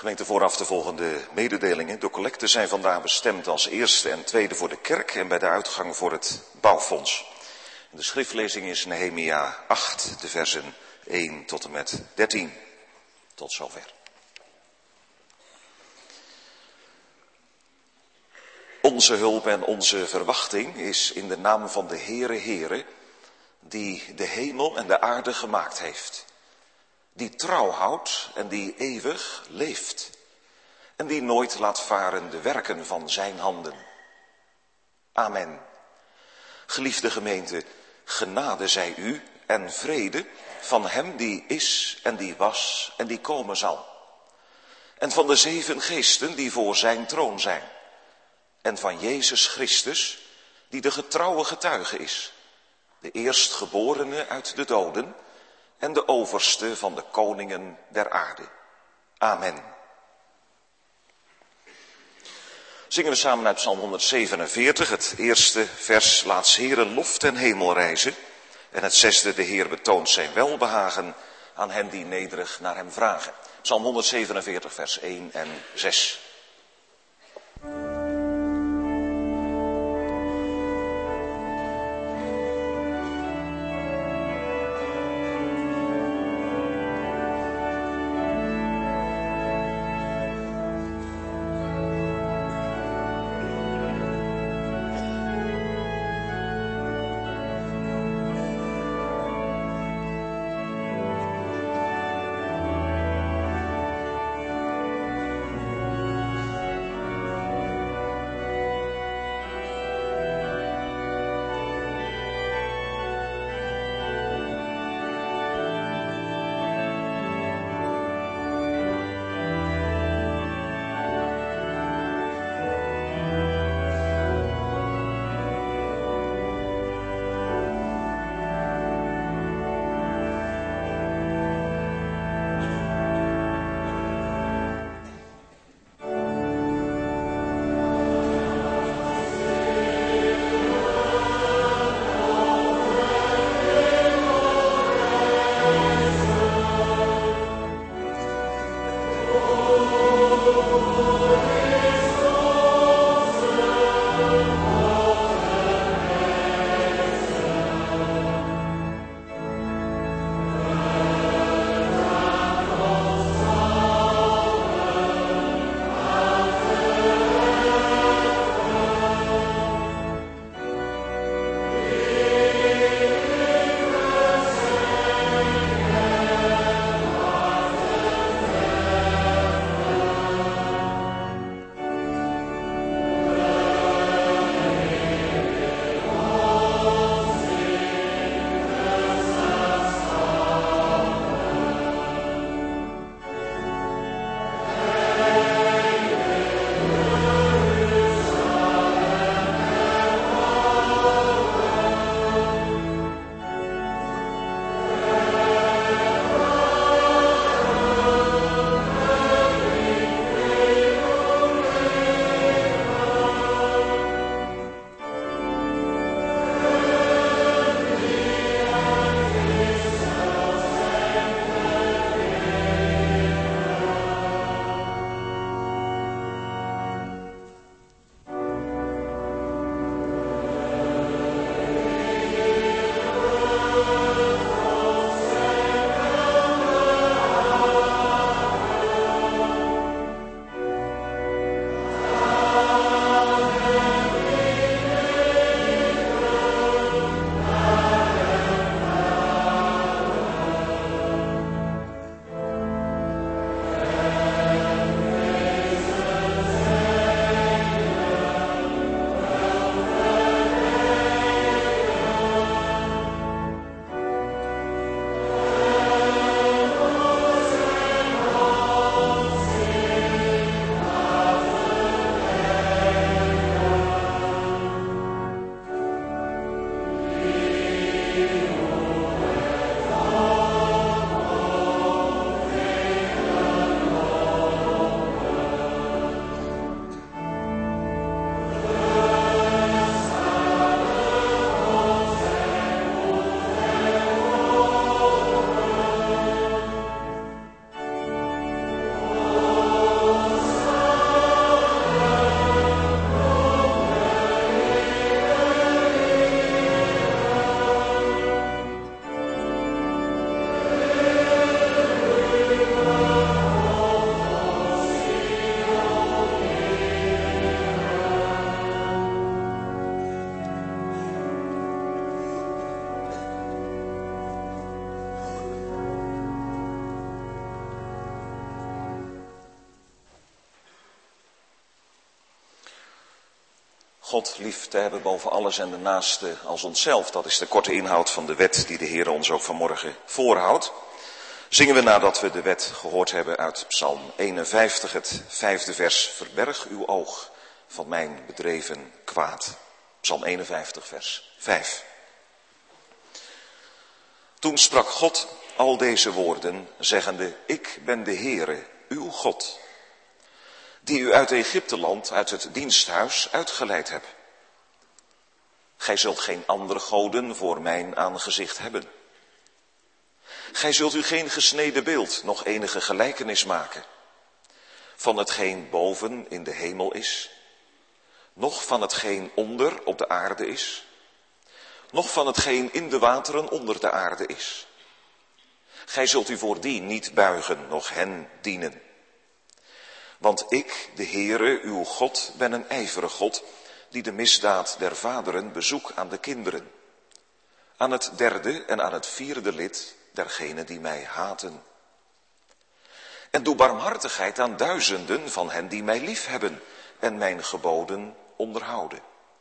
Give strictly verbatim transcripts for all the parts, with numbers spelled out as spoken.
Gemeente, vooraf de volgende mededelingen. De collecten zijn vandaag bestemd als eerste en tweede voor de kerk en bij de uitgang voor het bouwfonds. De schriftlezing is Nehemia acht, de versen één tot en met dertien. Tot zover. Onze hulp en onze verwachting is in de naam van de Heere Heere, die de hemel en de aarde gemaakt heeft. Die trouw houdt en die eeuwig leeft. En die nooit laat varen de werken van zijn handen. Amen. Geliefde gemeente, genade zij u en vrede van hem die is en die was en die komen zal. En van de zeven geesten die voor zijn troon zijn. En van Jezus Christus, die de getrouwe getuige is. De eerstgeborene uit de doden en de overste van de koningen der aarde. Amen. Zingen we samen uit Psalm honderdzevenenveertig, het eerste vers, laat 's Heeren lof ten hemel rijzen. En het zesde, de Heer betoont zijn welbehagen aan hen die nederig naar hem vragen. Psalm honderdzevenenveertig, vers één en zes. God lief te hebben boven alles en de naaste als onszelf. Dat is de korte inhoud van de wet die de Heer ons ook vanmorgen voorhoudt. Zingen we nadat we de wet gehoord hebben uit Psalm eenenvijftig, het vijfde vers. Verberg uw oog van mijn bedreven kwaad. Psalm eenenvijftig, vers vijf. Toen sprak God al deze woorden, zeggende, ik ben de Heere, uw God, die u uit Egypteland, uit het diensthuis, uitgeleid heb. Gij zult geen andere goden voor mijn aangezicht hebben. Gij zult u geen gesneden beeld, nog enige gelijkenis maken, van hetgeen boven in de hemel is, noch van hetgeen onder op de aarde is, noch van hetgeen in de wateren onder de aarde is. Gij zult u voor die niet buigen, noch hen dienen. Want ik, de Heere, uw God, ben een ijvere God, die de misdaad der vaderen bezoek aan de kinderen, aan het derde en aan het vierde lid dergenen die mij haten. En doe barmhartigheid aan duizenden van hen die mij liefhebben en mijn geboden onderhouden.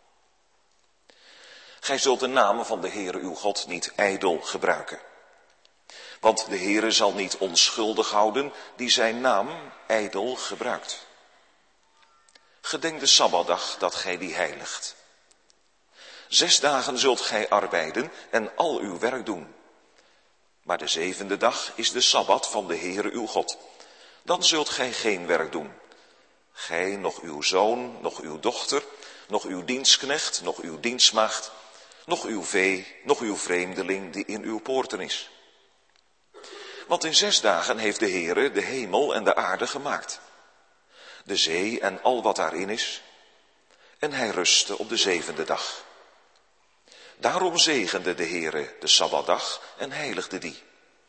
Gij zult de naam van de Heere uw God niet ijdel gebruiken. Want de Heere zal niet onschuldig houden die zijn naam ijdel gebruikt. Gedenk de Sabbatdag dat gij die heiligt. Zes dagen zult gij arbeiden en al uw werk doen. Maar de zevende dag is de Sabbat van de Heere uw God. Dan zult gij geen werk doen. Gij, nog uw zoon, nog uw dochter, nog uw dienstknecht, nog uw dienstmaagd, nog uw vee, nog uw vreemdeling die in uw poorten is. Want in zes dagen heeft de Heere de hemel en de aarde gemaakt, de zee en al wat daarin is, en hij rustte op de zevende dag. Daarom zegende de Heere de Sabbatdag en heiligde die.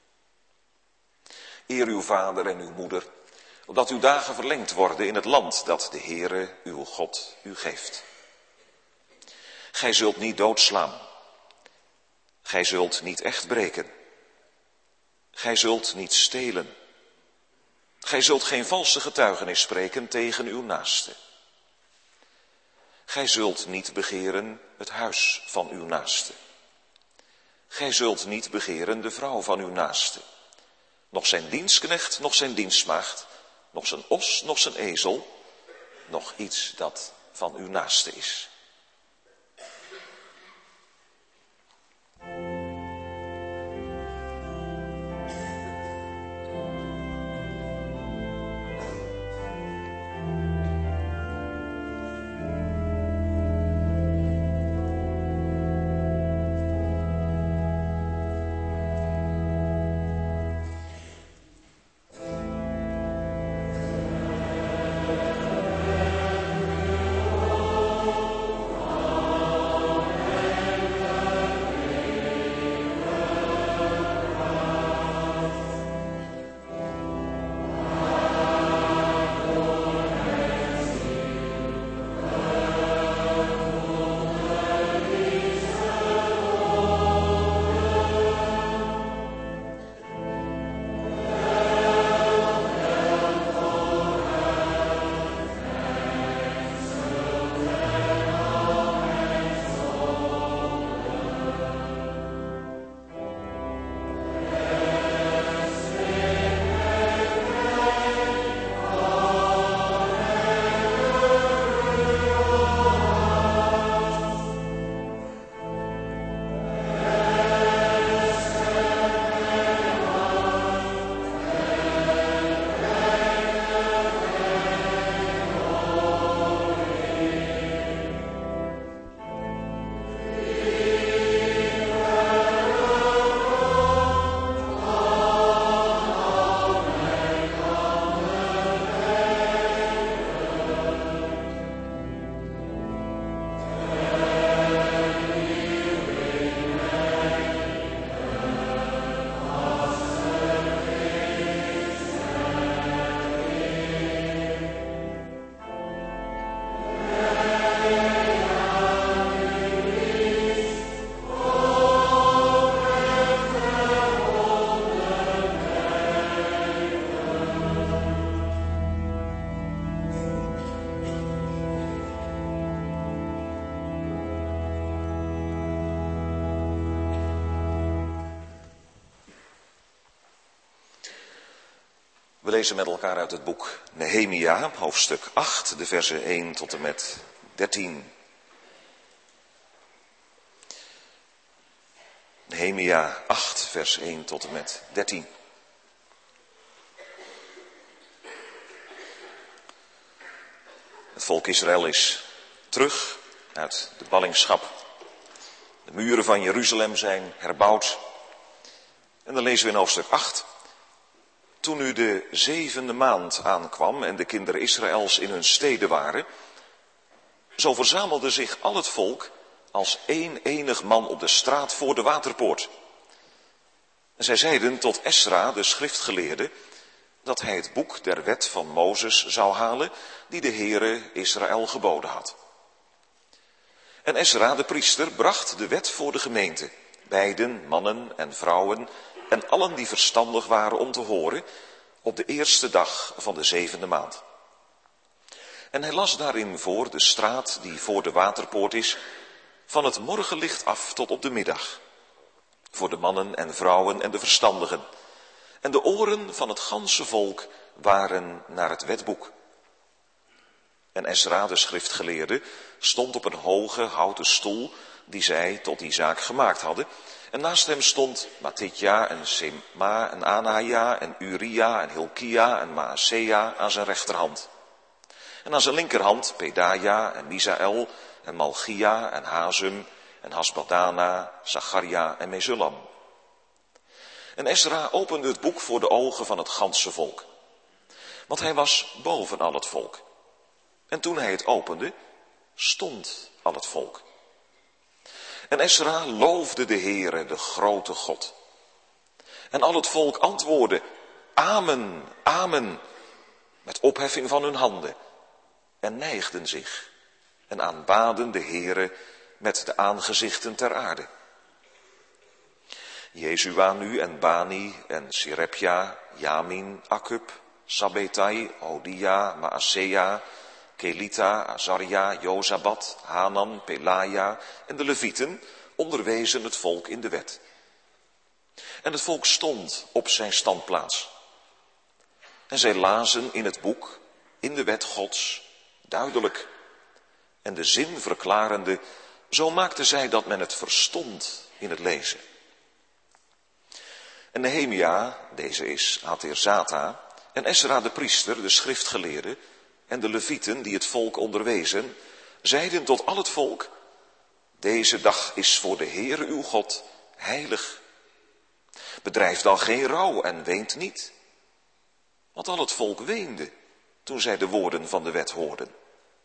Eer uw vader en uw moeder, opdat uw dagen verlengd worden in het land dat de Heere uw God u geeft. Gij zult niet doodslaan. Gij zult niet echt breken. Gij zult niet stelen. Gij zult geen valse getuigenis spreken tegen uw naaste. Gij zult niet begeren het huis van uw naaste. Gij zult niet begeren de vrouw van uw naaste. Nog zijn dienstknecht, nog zijn dienstmaagd, nog zijn os, nog zijn ezel, nog iets dat van uw naaste is. We lezen met elkaar uit het boek Nehemia, hoofdstuk acht, de versen één tot en met dertien. Nehemia acht, vers één tot en met dertien. Het volk Israël is terug uit de ballingschap. De muren van Jeruzalem zijn herbouwd. En dan lezen we in hoofdstuk acht. Toen nu de zevende maand aankwam en de kinderen Israëls in hun steden waren, zo verzamelde zich al het volk als één enig man op de straat voor de waterpoort. En zij zeiden tot Esra, de schriftgeleerde, dat hij het boek der wet van Mozes zou halen, die de Heere Israël geboden had. En Esra, de priester, bracht de wet voor de gemeente, beiden, mannen en vrouwen, en allen die verstandig waren om te horen, op de eerste dag van de zevende maand. En hij las daarin voor de straat die voor de waterpoort is, van het morgenlicht af tot op de middag, voor de mannen en vrouwen en de verstandigen. En de oren van het ganse volk waren naar het wetboek. En Esra, de schriftgeleerde, stond op een hoge houten stoel die zij tot die zaak gemaakt hadden. En naast hem stond Matitja en Sema en Anaja en Uria en Hilkia en Maasea aan zijn rechterhand. En aan zijn linkerhand Pedaja en Misaël en Malchia en Hazum en Hasbadana, Zacharia en Mesullam. En Esra opende het boek voor de ogen van het ganse volk. Want hij was boven al het volk. En toen hij het opende, stond al het volk. En Esra loofde de Heere, de grote God. En al het volk antwoordde, Amen, Amen, met opheffing van hun handen. En neigden zich en aanbaden de Heere met de aangezichten ter aarde. Jezua nu en Bani en Sirepja, Jamin, Akkub, Sabbetai, Hodia, Maasea, Kelita, Azaria, Jozabat, Hanan, Pelaja en de Levieten onderwezen het volk in de wet. En het volk stond op zijn standplaats. En zij lazen in het boek, in de wet Gods, duidelijk. En de zin verklarende, zo maakten zij dat men het verstond in het lezen. En Nehemia, deze is Haterzata, en Esra de priester, de schriftgeleerde, en de Levieten die het volk onderwezen, zeiden tot al het volk, deze dag is voor de Heere uw God heilig. Bedrijf dan geen rouw en weent niet. Want al het volk weende toen zij de woorden van de wet hoorden.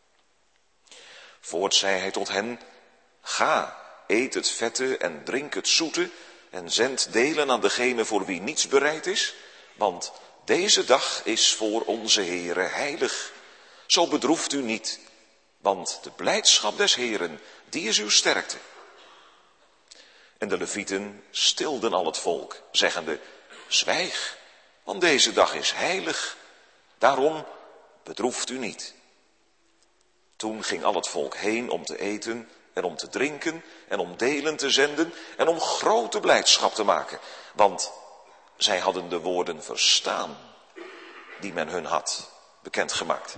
Voorts zei hij tot hen, ga, eet het vette en drink het zoete en zend delen aan degene voor wie niets bereid is, want deze dag is voor onze Heere heilig. Zo bedroeft u niet, want de blijdschap des Heeren, die is uw sterkte. En de Levieten stilden al het volk, zeggende, zwijg, want deze dag is heilig, daarom bedroeft u niet. Toen ging al het volk heen om te eten en om te drinken en om delen te zenden en om grote blijdschap te maken, want zij hadden de woorden verstaan die men hun had bekendgemaakt.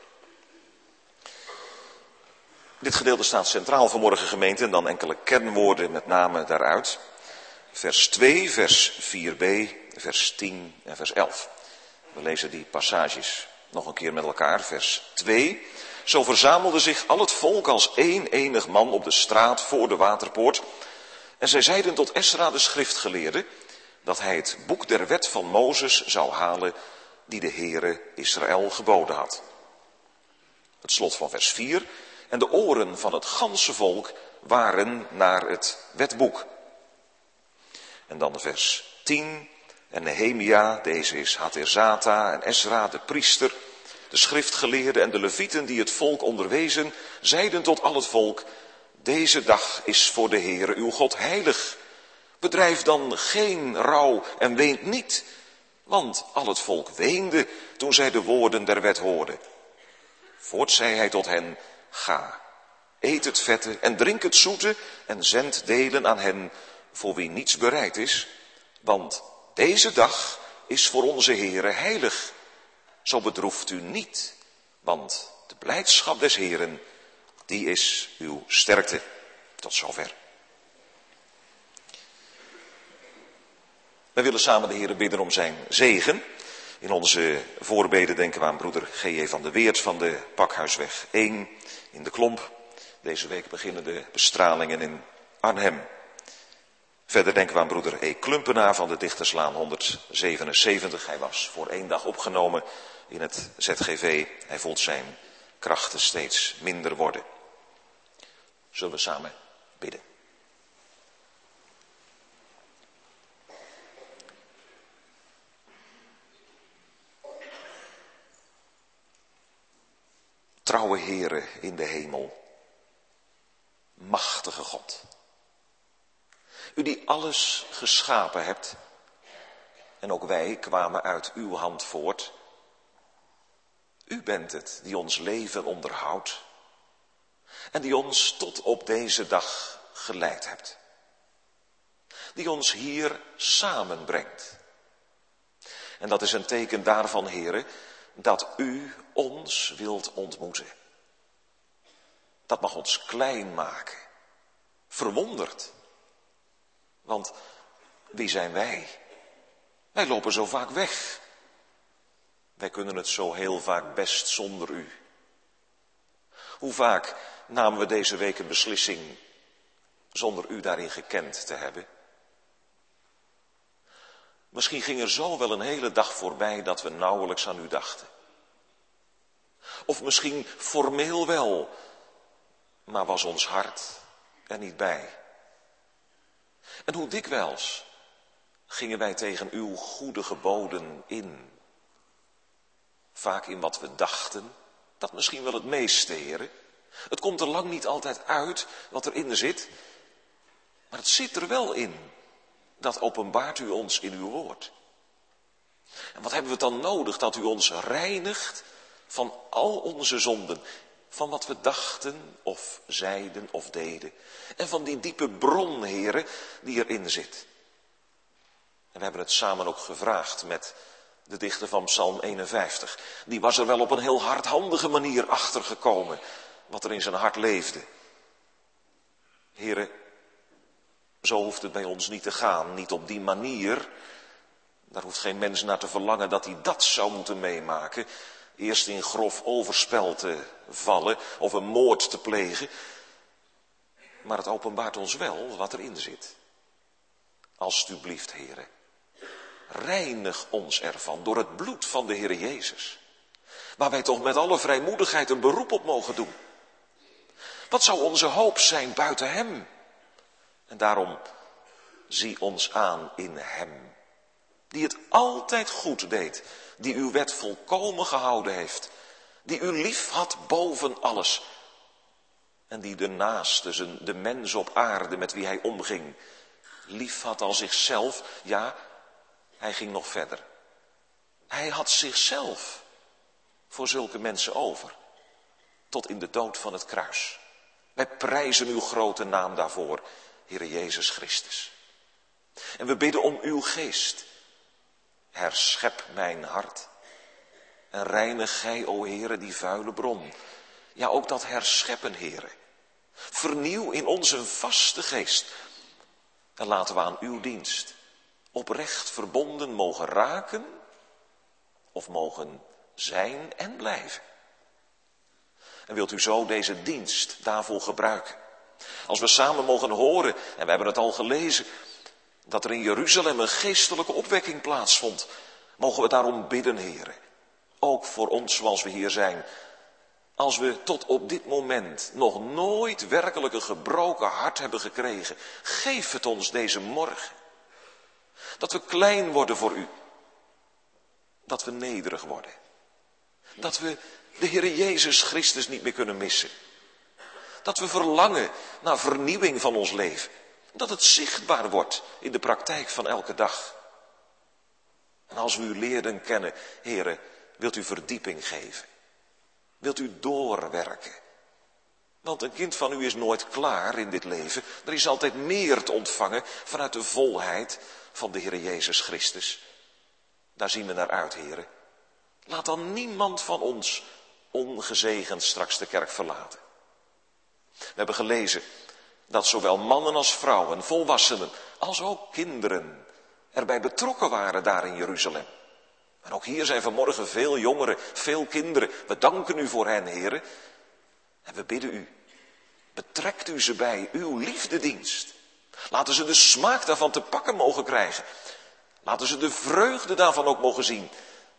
Dit gedeelte staat centraal vanmorgen, gemeente, en dan enkele kernwoorden met name daaruit. Vers twee, vers vier b, vers tien en vers elf. We lezen die passages nog een keer met elkaar. Vers twee. Zo verzamelde zich al het volk als één enig man op de straat voor de waterpoort. En zij zeiden tot Esra de schriftgeleerde dat hij het boek der wet van Mozes zou halen die de Heere Israël geboden had. Het slot van vers vier. En de oren van het ganse volk waren naar het wetboek. En dan vers tien. En Nehemia, deze is Haterzata en Esra, de priester, de schriftgeleerden en de Levieten die het volk onderwezen, zeiden tot al het volk, deze dag is voor de Heere uw God heilig. Bedrijf dan geen rouw en weent niet, want al het volk weende toen zij de woorden der wet hoorden. Voorts zei hij tot hen, ga, eet het vette en drink het zoete en zend delen aan hen voor wie niets bereid is, want deze dag is voor onze Heere heilig. Zo bedroeft u niet, want de blijdschap des Heeren, die is uw sterkte. Tot zover. We willen samen de Heere bidden om zijn zegen. In onze voorbeden denken we aan broeder G J van de Weert van de Pakhuisweg één in de Klomp. Deze week beginnen de bestralingen in Arnhem. Verder denken we aan broeder E. Klumpenaar van de Dichterslaan honderdzevenenzeventig. Hij was voor één dag opgenomen in het Z G V. Hij voelt zijn krachten steeds minder worden. Zullen we samen bidden? Trouwe Heere in de hemel, machtige God. U die alles geschapen hebt, en ook wij kwamen uit uw hand voort. U bent het die ons leven onderhoudt en die ons tot op deze dag geleid hebt. Die ons hier samenbrengt. En dat is een teken daarvan, Heere, dat u ons wilt ontmoeten. Dat mag ons klein maken, verwonderd. Want wie zijn wij? Wij lopen zo vaak weg. Wij kunnen het zo heel vaak best zonder u. Hoe vaak namen we deze week een beslissing zonder u daarin gekend te hebben? Misschien ging er zo wel een hele dag voorbij dat we nauwelijks aan u dachten. Of misschien formeel wel, maar was ons hart er niet bij. En hoe dikwijls gingen wij tegen uw goede geboden in. Vaak in wat we dachten, dat misschien wel het meeste, Heere. Het komt er lang niet altijd uit wat erin zit, maar het zit er wel in. Dat openbaart u ons in uw woord. En wat hebben we dan nodig? Dat u ons reinigt van al onze zonden. Van wat we dachten of zeiden of deden. En van die diepe bron, Heere, die erin zit. En we hebben het samen ook gevraagd met de dichter van Psalm eenenvijftig. Die was er wel op een heel hardhandige manier achtergekomen wat er in zijn hart leefde. Heere, zo hoeft het bij ons niet te gaan, niet op die manier. Daar hoeft geen mens naar te verlangen dat hij dat zou moeten meemaken. Eerst in grof overspel te vallen of een moord te plegen. Maar het openbaart ons wel wat erin zit. Alsjeblieft, Heere, reinig ons ervan door het bloed van de Heere Jezus. Waar wij toch met alle vrijmoedigheid een beroep op mogen doen. Wat zou onze hoop zijn buiten hem? En daarom zie ons aan in hem, die het altijd goed deed, die uw wet volkomen gehouden heeft, die u lief had boven alles en die de naaste, zijn, de mens op aarde met wie hij omging, lief had als zichzelf. Ja, hij ging nog verder. Hij had zichzelf voor zulke mensen over, tot in de dood van het kruis. Wij prijzen uw grote naam daarvoor, Heere Jezus Christus. En we bidden om uw geest. Herschep mijn hart. En reinig gij, o Heere, die vuile bron. Ja, ook dat herscheppen, Heere. Vernieuw in ons een vaste geest. En laten we aan uw dienst oprecht verbonden mogen raken of mogen zijn en blijven. En wilt u zo deze dienst daarvoor gebruiken? Als we samen mogen horen, en we hebben het al gelezen, dat er in Jeruzalem een geestelijke opwekking plaatsvond, mogen we daarom bidden, Heere. Ook voor ons zoals we hier zijn. Als we tot op dit moment nog nooit werkelijk een gebroken hart hebben gekregen, geef het ons deze morgen. Dat we klein worden voor u. Dat we nederig worden. Dat we de Heere Jezus Christus niet meer kunnen missen. Dat we verlangen naar vernieuwing van ons leven. Dat het zichtbaar wordt in de praktijk van elke dag. En als we u leerden kennen, Heere, wilt u verdieping geven. Wilt u doorwerken. Want een kind van u is nooit klaar in dit leven. Er is altijd meer te ontvangen vanuit de volheid van de Heere Jezus Christus. Daar zien we naar uit, heren. Laat dan niemand van ons ongezegend straks de kerk verlaten. We hebben gelezen dat zowel mannen als vrouwen, volwassenen, als ook kinderen erbij betrokken waren daar in Jeruzalem. En ook hier zijn vanmorgen veel jongeren, veel kinderen. We danken u voor hen, heren. En we bidden u, betrekt u ze bij uw liefdedienst. Laten ze de smaak daarvan te pakken mogen krijgen. Laten ze de vreugde daarvan ook mogen zien.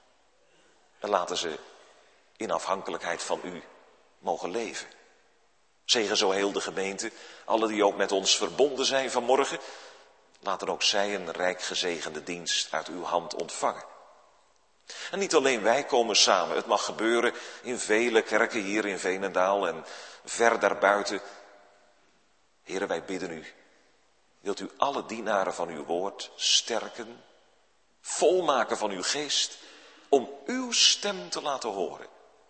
En laten ze in afhankelijkheid van u mogen leven. Zegen zo heel de gemeente, alle die ook met ons verbonden zijn vanmorgen. Laten ook zij een rijk gezegende dienst uit uw hand ontvangen. En niet alleen wij komen samen, het mag gebeuren in vele kerken hier in Veenendaal en ver daarbuiten. Heren, wij bidden u, wilt u alle dienaren van uw woord sterken, volmaken van uw geest, om uw stem te laten horen.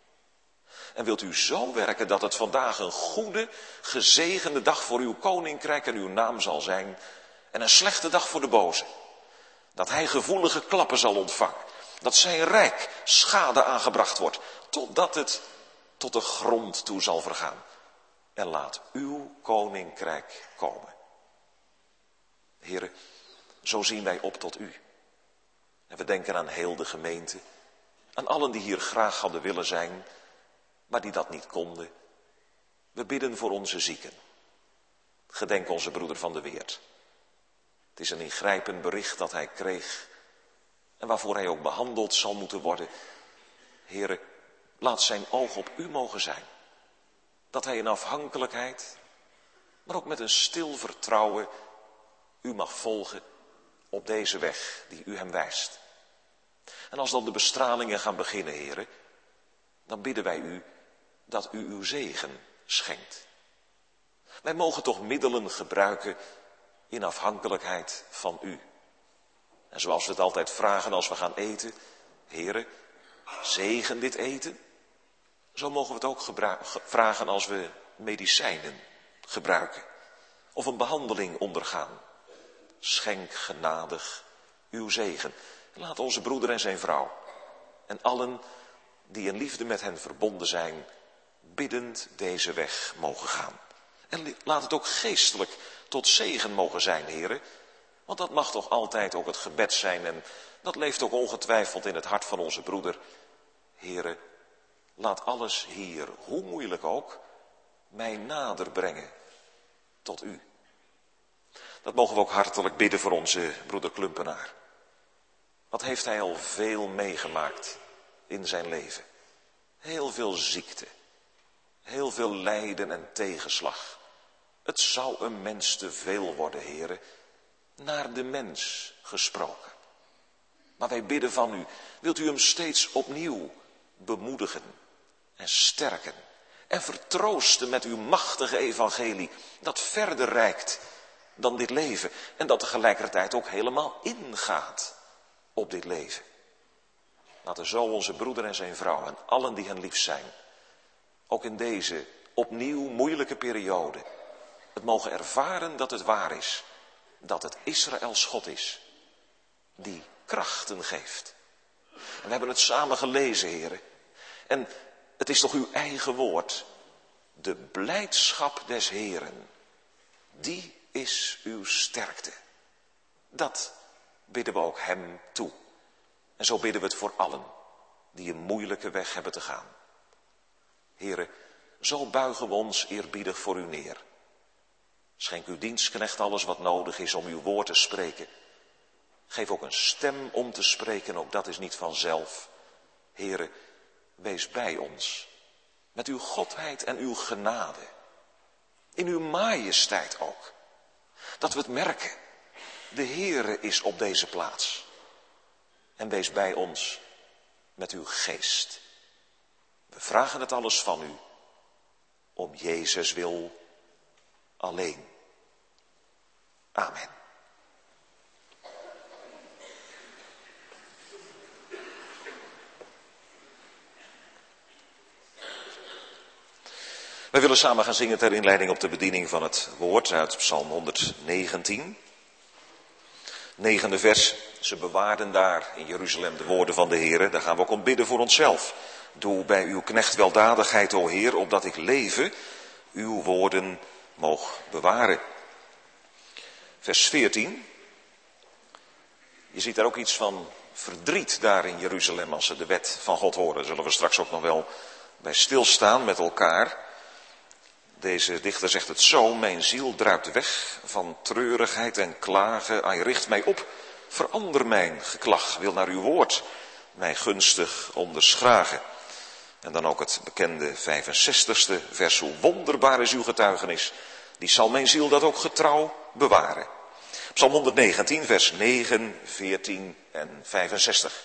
En wilt u zo werken dat het vandaag een goede, gezegende dag voor uw koninkrijk en uw naam zal zijn, en een slechte dag voor de boze. Dat hij gevoelige klappen zal ontvangen. Dat zijn rijk schade aangebracht wordt, totdat het tot de grond toe zal vergaan. En laat uw koninkrijk komen. Heren, zo zien wij op tot u. En we denken aan heel de gemeente, aan allen die hier graag hadden willen zijn, maar die dat niet konden. We bidden voor onze zieken. Gedenk onze broeder Van de Weert. Het is een ingrijpend bericht dat hij kreeg en waarvoor hij ook behandeld zal moeten worden. Heren, laat zijn oog op u mogen zijn. Dat hij in afhankelijkheid, maar ook met een stil vertrouwen u mag volgen op deze weg die u hem wijst. En als dan de bestralingen gaan beginnen, heren, dan bidden wij u dat u uw zegen schenkt. Wij mogen toch middelen gebruiken in afhankelijkheid van u. En zoals we het altijd vragen als we gaan eten, heren, zegen dit eten. Zo mogen we het ook gebru- vragen als we medicijnen gebruiken of een behandeling ondergaan. Schenk genadig uw zegen. Laat onze broeder en zijn vrouw en allen die in liefde met hen verbonden zijn, biddend deze weg mogen gaan. En laat het ook geestelijk tot zegen mogen zijn, heren. Want dat mag toch altijd ook het gebed zijn en dat leeft ook ongetwijfeld in het hart van onze broeder. Heren, laat alles hier, hoe moeilijk ook, mij nader brengen tot u. Dat mogen we ook hartelijk bidden voor onze broeder Klumpenaar. Wat heeft hij al veel meegemaakt in zijn leven. Heel veel ziekte, heel veel lijden en tegenslag. Het zou een mens te veel worden, heren, naar de mens gesproken. Maar wij bidden van u, wilt u hem steeds opnieuw bemoedigen en sterken en vertroosten met uw machtige evangelie, dat verder reikt dan dit leven en dat tegelijkertijd ook helemaal ingaat op dit leven. Laten zo onze broeder en zijn vrouw en allen die hen lief zijn, ook in deze opnieuw moeilijke periode, het mogen ervaren dat het waar is, dat het Israëls God is, die krachten geeft. En we hebben het samen gelezen, heren. En het is toch uw eigen woord. De blijdschap des Heren, die is uw sterkte. Dat bidden we ook hem toe. En zo bidden we het voor allen die een moeilijke weg hebben te gaan. Heren, zo buigen we ons eerbiedig voor u neer. Schenk uw dienstknecht alles wat nodig is om uw woord te spreken. Geef ook een stem om te spreken, ook dat is niet vanzelf. Heren, wees bij ons, met uw godheid en uw genade. In uw majesteit ook. Dat we het merken, de Heere is op deze plaats. En wees bij ons met uw geest. We vragen het alles van u, om Jezus wil alleen. Amen. Wij willen samen gaan zingen ter inleiding op de bediening van het woord uit Psalm honderdnegentien. Negende vers. Ze bewaarden daar in Jeruzalem de woorden van de Heer. Daar gaan we ook om bidden voor onszelf. Doe bij uw knecht weldadigheid, o Heer, opdat ik leven, uw woorden moog bewaren. Vers veertien. Je ziet daar ook iets van verdriet daar in Jeruzalem als ze de wet van God horen. Daar zullen we straks ook nog wel bij stilstaan met elkaar. Deze dichter zegt het zo: mijn ziel druipt weg van treurigheid en klagen. Ai, richt mij op, verander mijn geklag. Wil naar uw woord mij gunstig onderschragen. En dan ook het bekende vijfenzestigste vers. Hoe wonderbaar is uw getuigenis. Die zal mijn ziel dat ook getrouw bewaren. Psalm honderdnegentien, vers negen, veertien en vijfenzestig.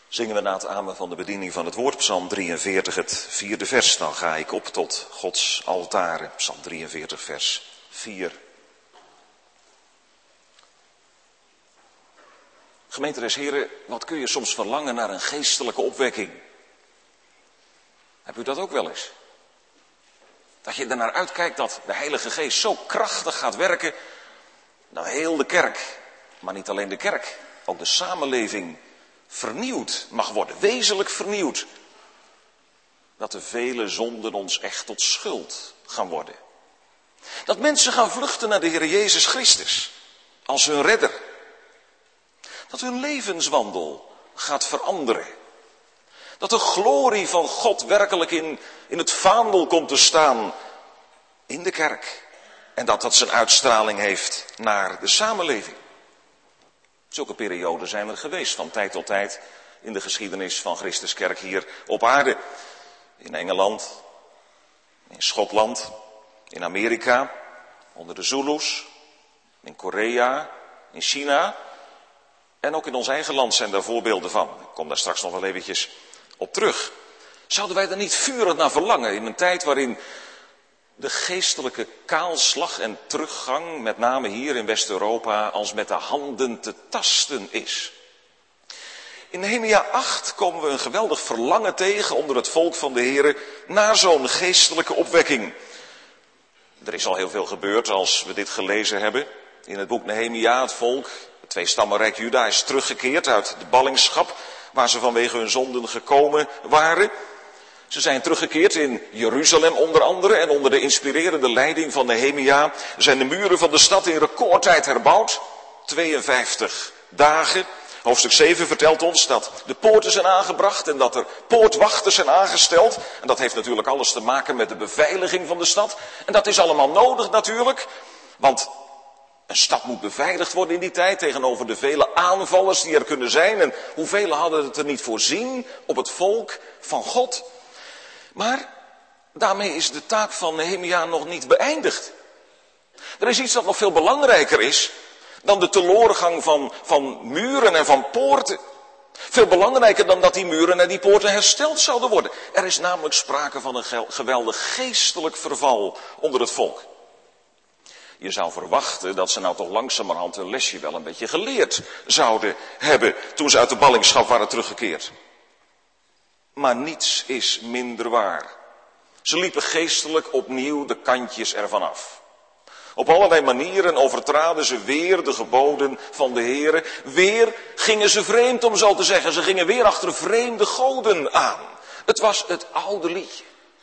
Zingen we na het amen van de bediening van het woord, Psalm drieënveertig, het vierde vers. Dan ga ik op tot Gods altaren. Psalm drieënveertig, vers vier. Gemeente des Heren, wat kun je soms verlangen naar een geestelijke opwekking? Heb u dat ook wel eens? Dat je ernaar uitkijkt dat de Heilige Geest zo krachtig gaat werken, dat heel de kerk, maar niet alleen de kerk, ook de samenleving vernieuwd mag worden, wezenlijk vernieuwd. Dat de vele zonden ons echt tot schuld gaan worden. Dat mensen gaan vluchten naar de Heer Jezus Christus als hun redder. Dat hun levenswandel gaat veranderen. Dat de glorie van God werkelijk in, in het vaandel komt te staan in de kerk. En dat dat zijn uitstraling heeft naar de samenleving. Zulke perioden zijn er geweest van tijd tot tijd in de geschiedenis van Christuskerk hier op aarde. In Engeland, in Schotland, in Amerika, onder de Zulus, in Korea, in China. En ook in ons eigen land zijn daar voorbeelden van. Ik kom daar straks nog wel eventjes op terug. Zouden wij er niet vurig naar verlangen in een tijd waarin de geestelijke kaalslag en teruggang, met name hier in West-Europa, als met de handen te tasten is? In Nehemia acht komen we een geweldig verlangen tegen onder het volk van de Here naar zo'n geestelijke opwekking. Er is al heel veel gebeurd als we dit gelezen hebben. In het boek Nehemia, het volk, het tweestammenrijk Juda, is teruggekeerd uit de ballingschap waar ze vanwege hun zonden gekomen waren. Ze zijn teruggekeerd in Jeruzalem onder andere en onder de inspirerende leiding van Nehemia zijn de muren van de stad in recordtijd herbouwd. tweeënvijftig dagen. Hoofdstuk zeven vertelt ons dat de poorten zijn aangebracht en dat er poortwachters zijn aangesteld. En dat heeft natuurlijk alles te maken met de beveiliging van de stad. En dat is allemaal nodig natuurlijk, want een stad moet beveiligd worden in die tijd tegenover de vele aanvallers die er kunnen zijn. En hoeveel hadden het er niet voorzien op het volk van God. Maar daarmee is de taak van Nehemia nog niet beëindigd. Er is iets dat nog veel belangrijker is dan de teloorgang van, van muren en van poorten. Veel belangrijker dan dat die muren en die poorten hersteld zouden worden. Er is namelijk sprake van een geweldig geestelijk verval onder het volk. Je zou verwachten dat ze nou toch langzamerhand hun lesje wel een beetje geleerd zouden hebben toen ze uit de ballingschap waren teruggekeerd. Maar niets is minder waar. Ze liepen geestelijk opnieuw de kantjes ervan af. Op allerlei manieren overtraden ze weer de geboden van de Heere. Weer gingen ze vreemd, om zo te zeggen. Ze gingen weer achter vreemde goden aan. Het was het oude liedje.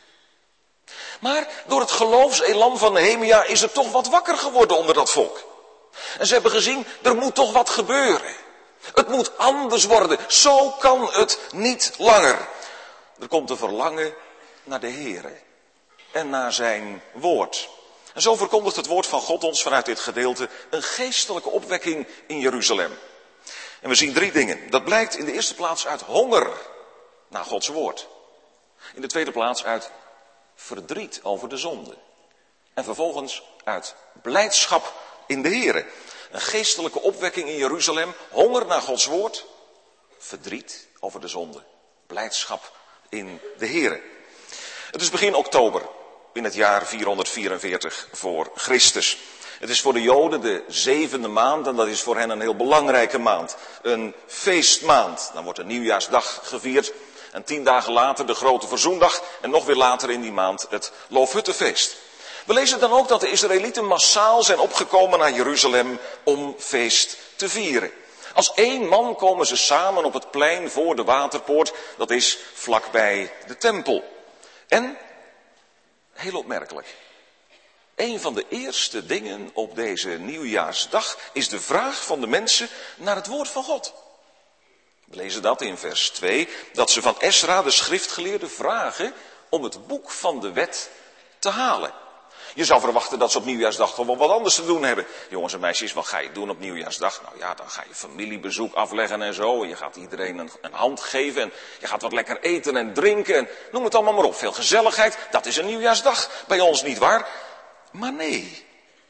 Maar door het geloofselan van Nehemia is er toch wat wakker geworden onder dat volk. En ze hebben gezien, er moet toch wat gebeuren. Het moet anders worden. Zo kan het niet langer. Er komt een verlangen naar de Heere en naar zijn woord. En zo verkondigt het woord van God ons vanuit dit gedeelte een geestelijke opwekking in Jeruzalem. En we zien drie dingen. Dat blijkt in de eerste plaats uit honger naar Gods woord. In de tweede plaats uit verdriet over de zonde. En vervolgens uit blijdschap in de Heere. Een geestelijke opwekking in Jeruzalem, honger naar Gods woord, verdriet over de zonde, blijdschap in de Heere. Het is begin oktober in het jaar vierhonderdvierenveertig voor Christus. Het is voor de Joden de zevende maand en dat is voor hen een heel belangrijke maand. Een feestmaand. Dan wordt de nieuwjaarsdag gevierd en tien dagen later de grote verzoendag en nog weer later in die maand het Loofhuttenfeest. We lezen dan ook dat de Israëlieten massaal zijn opgekomen naar Jeruzalem om feest te vieren. Als één man komen ze samen op het plein voor de waterpoort, dat is vlakbij de tempel. En, heel opmerkelijk, een van de eerste dingen op deze nieuwjaarsdag is de vraag van de mensen naar het woord van God. We lezen dat in vers twee, dat ze van Esra, de schriftgeleerde, vragen om het boek van de wet te halen. Je zou verwachten dat ze op nieuwjaarsdag toch wel wat anders te doen hebben. Jongens en meisjes, wat ga je doen op nieuwjaarsdag? Nou ja, dan ga je familiebezoek afleggen en zo. En je gaat iedereen een, een hand geven. En je gaat wat lekker eten en drinken. En noem het allemaal maar op. Veel gezelligheid. Dat is een nieuwjaarsdag. Bij ons niet waar. Maar nee.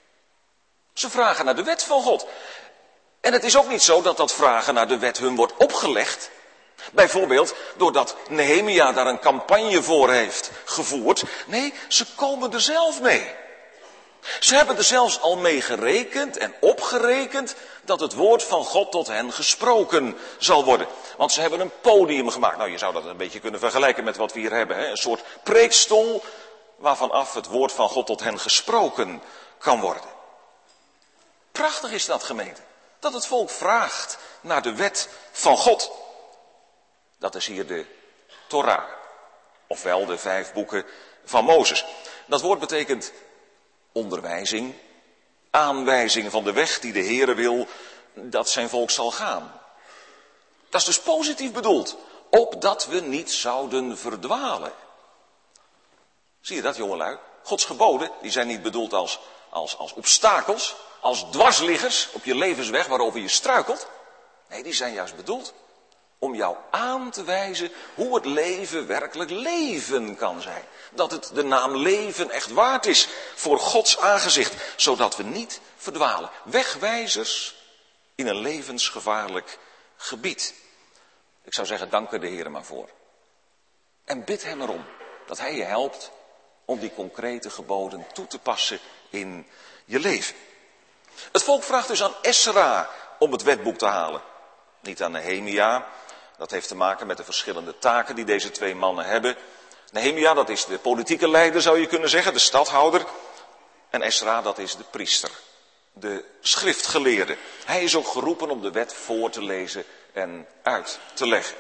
Ze vragen naar de wet van God. En het is ook niet zo dat dat vragen naar de wet hun wordt opgelegd. Bijvoorbeeld doordat Nehemia daar een campagne voor heeft gevoerd. Nee, ze komen er zelf mee. Ze hebben er zelfs al mee gerekend en opgerekend dat het woord van God tot hen gesproken zal worden. Want ze hebben een podium gemaakt. Nou, je zou dat een beetje kunnen vergelijken met wat we hier hebben. Hè? Een soort preekstoel waarvan af het woord van God tot hen gesproken kan worden. Prachtig is dat, gemeente. Dat het volk vraagt naar de wet van God. Dat is hier de Torah. Ofwel de vijf boeken van Mozes. Dat woord betekent onderwijzing, aanwijzing van de weg die de Heere wil dat zijn volk zal gaan. Dat is dus positief bedoeld, opdat we niet zouden verdwalen. Zie je dat, jongelui? Gods geboden, die zijn niet bedoeld als, als, als obstakels, als dwarsliggers op je levensweg waarover je struikelt. Nee, die zijn juist bedoeld om jou aan te wijzen hoe het leven werkelijk leven kan zijn. Dat het de naam leven echt waard is voor Gods aangezicht, zodat we niet verdwalen. Wegwijzers in een levensgevaarlijk gebied. Ik zou zeggen, dank er de Heer maar voor. En bid hem erom dat hij je helpt om die concrete geboden toe te passen in je leven. Het volk vraagt dus aan Esra om het wetboek te halen. Niet aan Nehemia. Dat heeft te maken met de verschillende taken die deze twee mannen hebben. Nehemia, dat is de politieke leider, zou je kunnen zeggen, de stadhouder. En Esra, dat is de priester, de schriftgeleerde. Hij is ook geroepen om de wet voor te lezen en uit te leggen.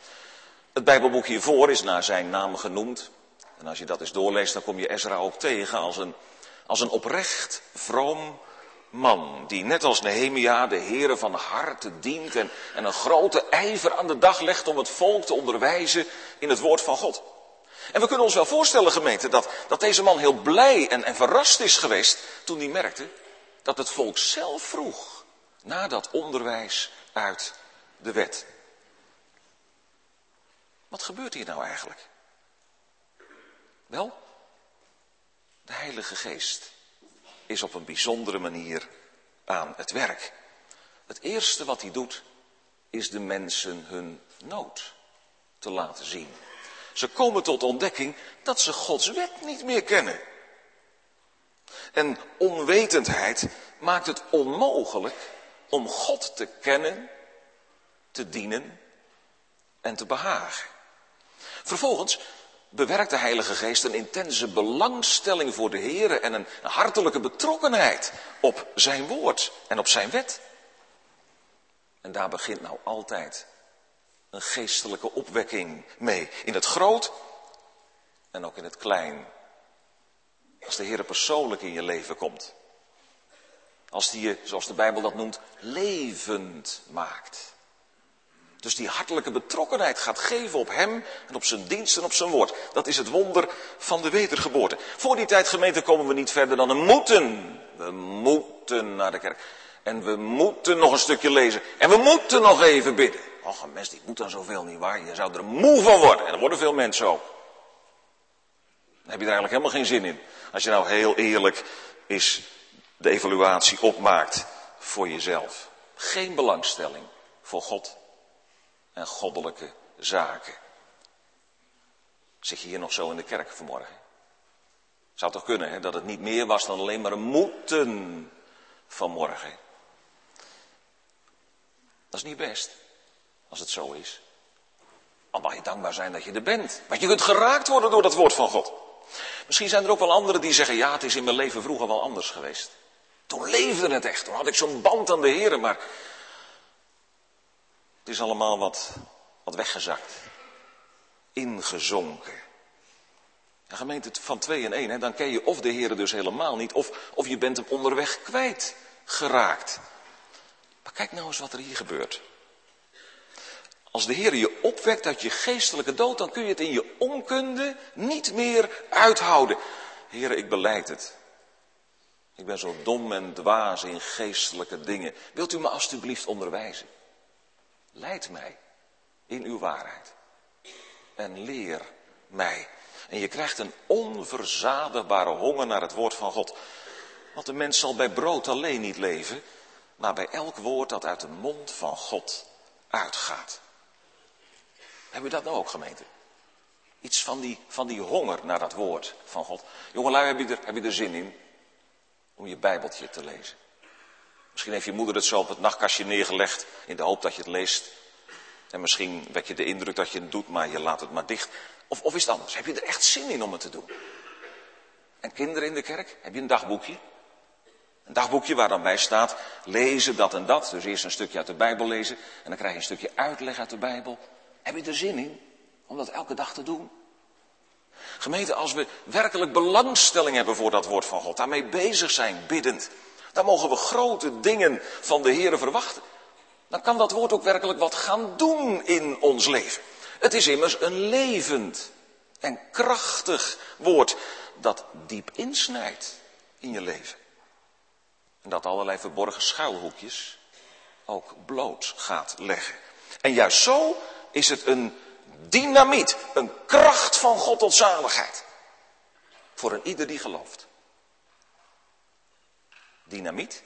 Het Bijbelboek hiervoor is naar zijn naam genoemd. En als je dat eens doorleest, dan kom je Esra ook tegen als een, als een oprecht, vroom man, die net als Nehemia de Heere van harte dient en, en een grote ijver aan de dag legt om het volk te onderwijzen in het woord van God. En we kunnen ons wel voorstellen, gemeente, dat, dat deze man heel blij en, en verrast is geweest toen hij merkte dat het volk zelf vroeg naar dat onderwijs uit de wet. Wat gebeurt hier nou eigenlijk? Wel, de Heilige Geest is op een bijzondere manier aan het werk. Het eerste wat hij doet, is de mensen hun nood te laten zien. Ze komen tot ontdekking dat ze Gods wet niet meer kennen. En onwetendheid maakt het onmogelijk om God te kennen, te dienen en te behagen. Vervolgens bewerkt de Heilige Geest een intense belangstelling voor de Heere en een hartelijke betrokkenheid op zijn woord en op zijn wet. En daar begint nou altijd een geestelijke opwekking mee. In het groot en ook in het klein. Als de Heere persoonlijk in je leven komt. Als die je, zoals de Bijbel dat noemt, levend maakt. Dus die hartelijke betrokkenheid gaat geven op hem en op zijn dienst en op zijn woord. Dat is het wonder van de wedergeboorte. Voor die tijd, gemeente, komen we niet verder dan een moeten. We moeten naar de kerk. En we moeten nog een stukje lezen. En we moeten nog even bidden. Och, een mens die moet dan zoveel, niet waar? Je zou er moe van worden. En er worden veel mensen ook. Dan heb je er eigenlijk helemaal geen zin in. Als je nou heel eerlijk is de evaluatie opmaakt voor jezelf. Geen belangstelling voor God en goddelijke zaken. Zit je hier nog zo in de kerk vanmorgen? Zou toch kunnen, hè? Dat het niet meer was dan alleen maar een moeten vanmorgen. Dat is niet best, als het zo is. Al mag je dankbaar zijn dat je er bent. Want je kunt geraakt worden door dat woord van God. Misschien zijn er ook wel anderen die zeggen, ja, het is in mijn leven vroeger wel anders geweest. Toen leefde het echt, toen had ik zo'n band aan de Heer, maar het is allemaal wat, wat weggezakt. Ingezonken. En gemeente van twee in één, hè, dan ken je of de Heer dus helemaal niet, of, of je bent hem onderweg kwijt geraakt. Maar kijk nou eens wat er hier gebeurt. Als de Heer je opwekt uit je geestelijke dood, dan kun je het in je onkunde niet meer uithouden. Heer, ik belijd het. Ik ben zo dom en dwaas in geestelijke dingen. Wilt u me alstublieft onderwijzen? Leid mij in uw waarheid. En leer mij. En je krijgt een onverzadigbare honger naar het woord van God. Want de mens zal bij brood alleen niet leven, maar bij elk woord dat uit de mond van God uitgaat. Hebben we dat nou ook, gemeente? Iets van die, van die honger naar dat woord van God. Jongelui, heb je, er, heb je er zin in om je Bijbeltje te lezen? Misschien heeft je moeder het zo op het nachtkastje neergelegd in de hoop dat je het leest. En misschien wek je de indruk dat je het doet, maar je laat het maar dicht. Of, of is het anders? Heb je er echt zin in om het te doen? En kinderen in de kerk, heb je een dagboekje? Een dagboekje waar dan bij staat, lezen dat en dat. Dus eerst een stukje uit de Bijbel lezen en dan krijg je een stukje uitleg uit de Bijbel. Heb je er zin in om dat elke dag te doen? Gemeente, als we werkelijk belangstelling hebben voor dat woord van God, daarmee bezig zijn, biddend, dan mogen we grote dingen van de Heere verwachten. Dan kan dat woord ook werkelijk wat gaan doen in ons leven. Het is immers een levend en krachtig woord dat diep insnijdt in je leven. En dat allerlei verborgen schuilhoekjes ook bloot gaat leggen. En juist zo is het een dynamiet, een kracht van God tot zaligheid. Voor een ieder die gelooft. Dynamiet?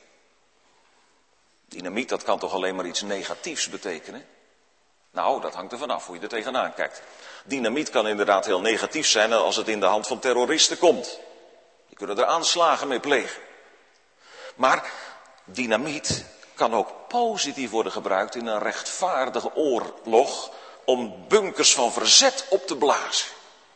Dynamiet, dat kan toch alleen maar iets negatiefs betekenen? Nou, dat hangt er vanaf hoe je er tegenaan kijkt. Dynamiet kan inderdaad heel negatief zijn als het in de hand van terroristen komt. Die kunnen er aanslagen mee plegen. Maar dynamiet kan ook positief worden gebruikt in een rechtvaardige oorlog om bunkers van verzet op te blazen.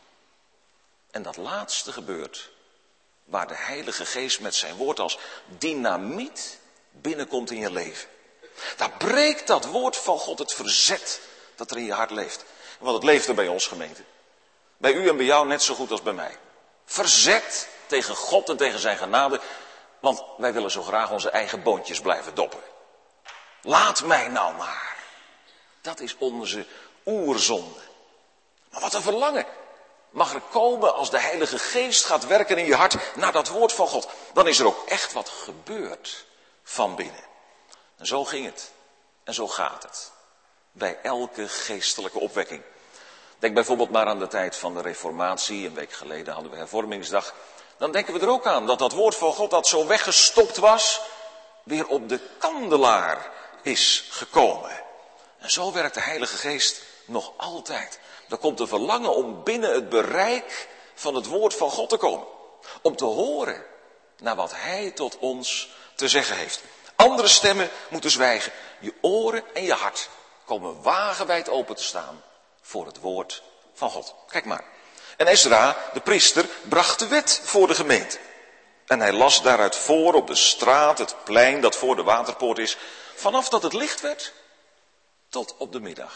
En dat laatste gebeurt waar de Heilige Geest met zijn woord als dynamiet binnenkomt in je leven. Daar breekt dat woord van God het verzet dat er in je hart leeft. Want het leeft er bij ons, gemeente. Bij u en bij jou net zo goed als bij mij. Verzet tegen God en tegen zijn genade. Want wij willen zo graag onze eigen boontjes blijven doppen. Laat mij nou maar. Dat is onze oerzonde. Maar wat een verlangen mag er komen als de Heilige Geest gaat werken in je hart naar dat woord van God. Dan is er ook echt wat gebeurd van binnen. En zo ging het. En zo gaat het. Bij elke geestelijke opwekking. Denk bijvoorbeeld maar aan de tijd van de Reformatie. Een week geleden hadden we hervormingsdag. Dan denken we er ook aan dat dat woord van God dat zo weggestopt was, weer op de kandelaar is gekomen. En zo werkt de Heilige Geest nog altijd. Er komt een verlangen om binnen het bereik van het woord van God te komen. Om te horen naar wat Hij tot ons te zeggen heeft. Andere stemmen moeten zwijgen. Je oren en je hart komen wagenwijd open te staan voor het woord van God. Kijk maar. En Ezra, de priester, bracht de wet voor de gemeente. En hij las daaruit voor op de straat, het plein dat voor de waterpoort is, vanaf dat het licht werd tot op de middag.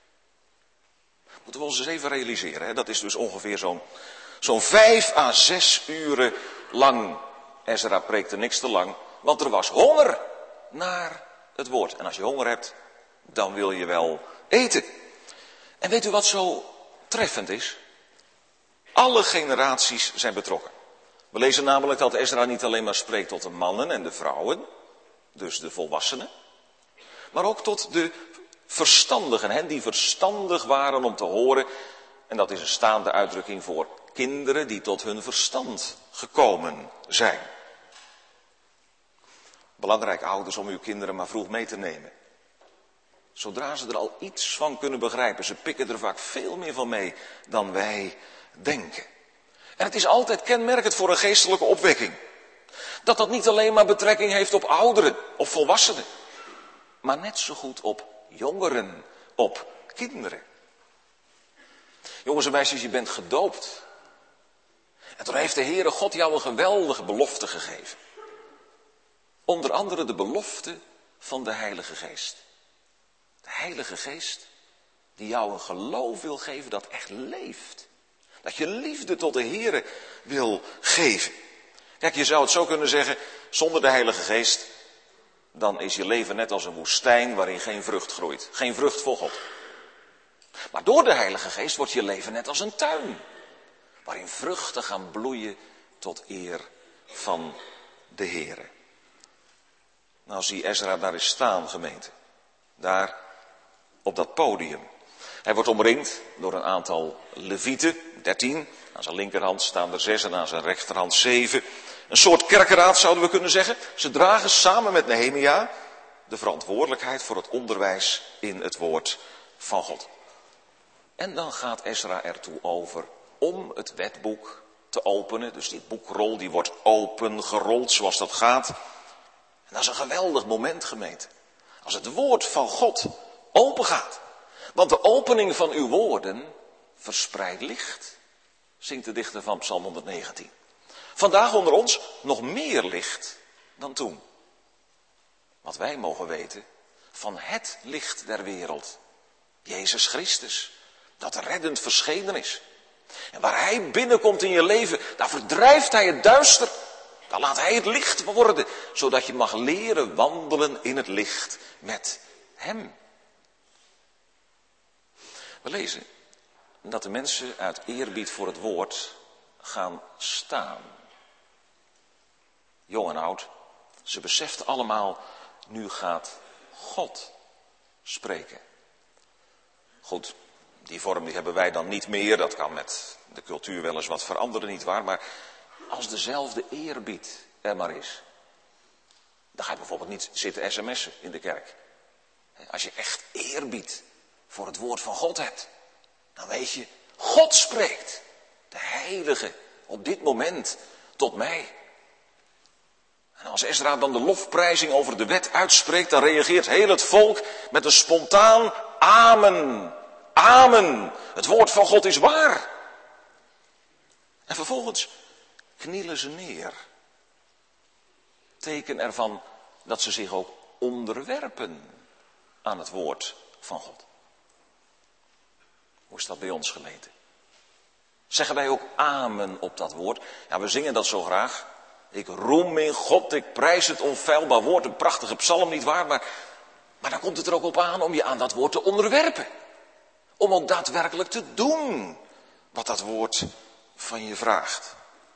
Moeten we ons eens even realiseren, hè? Dat is dus ongeveer zo'n zo'n vijf à zes uren lang. Ezra preekte niks te lang, want er was honger naar het woord. En als je honger hebt, dan wil je wel eten. En weet u wat zo treffend is? Alle generaties zijn betrokken. We lezen namelijk dat Ezra niet alleen maar spreekt tot de mannen en de vrouwen, dus de volwassenen, maar ook tot de verstandigen, hen die verstandig waren om te horen. En dat is een staande uitdrukking voor kinderen die tot hun verstand gekomen zijn. Belangrijk, ouders, om uw kinderen maar vroeg mee te nemen. Zodra ze er al iets van kunnen begrijpen, ze pikken er vaak veel meer van mee dan wij denken. En het is altijd kenmerkend voor een geestelijke opwekking. Dat dat niet alleen maar betrekking heeft op ouderen of volwassenen. Maar net zo goed op jongeren, op kinderen. Jongens en meisjes, je bent gedoopt. En toen heeft de Heere God jou een geweldige belofte gegeven. Onder andere de belofte van de Heilige Geest. De Heilige Geest die jou een geloof wil geven dat echt leeft. Dat je liefde tot de Heere wil geven. Kijk, je zou het zo kunnen zeggen, zonder de Heilige Geest, dan is je leven net als een woestijn waarin geen vrucht groeit. Geen vrucht voor God. Maar door de Heilige Geest wordt je leven net als een tuin. Waarin vruchten gaan bloeien tot eer van de Heere. Nou, zie Ezra daar eens staan, gemeente. Daar op dat podium. Hij wordt omringd door een aantal levieten, dertien. Aan zijn linkerhand staan er zes en aan zijn rechterhand zeven. Een soort kerkeraad zouden we kunnen zeggen. Ze dragen samen met Nehemia de verantwoordelijkheid voor het onderwijs in het woord van God. En dan gaat Ezra ertoe over om het wetboek te openen. Dus die boekrol die wordt opengerold zoals dat gaat. En dat is een geweldig moment, gemeente. Als het woord van God open gaat. Want de opening van uw woorden verspreidt licht, zingt de dichter van Psalm honderdnegentien. Vandaag onder ons nog meer licht dan toen. Wat wij mogen weten van het licht der wereld. Jezus Christus, dat reddend verschenen is. En waar hij binnenkomt in je leven, daar verdrijft hij het duister. Daar laat hij het licht worden, zodat je mag leren wandelen in het licht met hem. We lezen dat de mensen uit eerbied voor het woord gaan staan. Jong en oud, ze beseften allemaal, nu gaat God spreken. Goed, die vorm die hebben wij dan niet meer, dat kan met de cultuur wel eens wat veranderen, nietwaar? Maar als dezelfde eerbied er maar is, dan ga je bijvoorbeeld niet zitten sms'en in de kerk. Als je echt eerbied voor het woord van God hebt, dan weet je, God spreekt, de Heilige, op dit moment tot mij. En als Ezra dan de lofprijzing over de wet uitspreekt, dan reageert heel het volk met een spontaan amen. Amen. Het woord van God is waar. En vervolgens knielen ze neer. Teken ervan dat ze zich ook onderwerpen aan het woord van God. Hoe is dat bij ons, gemeente? Zeggen wij ook amen op dat woord? Ja, we zingen dat zo graag. Ik roem in God, ik prijs het onfeilbaar woord. Een prachtige psalm, nietwaar? Maar, maar dan komt het er ook op aan om je aan dat woord te onderwerpen. Om ook daadwerkelijk te doen wat dat woord van je vraagt.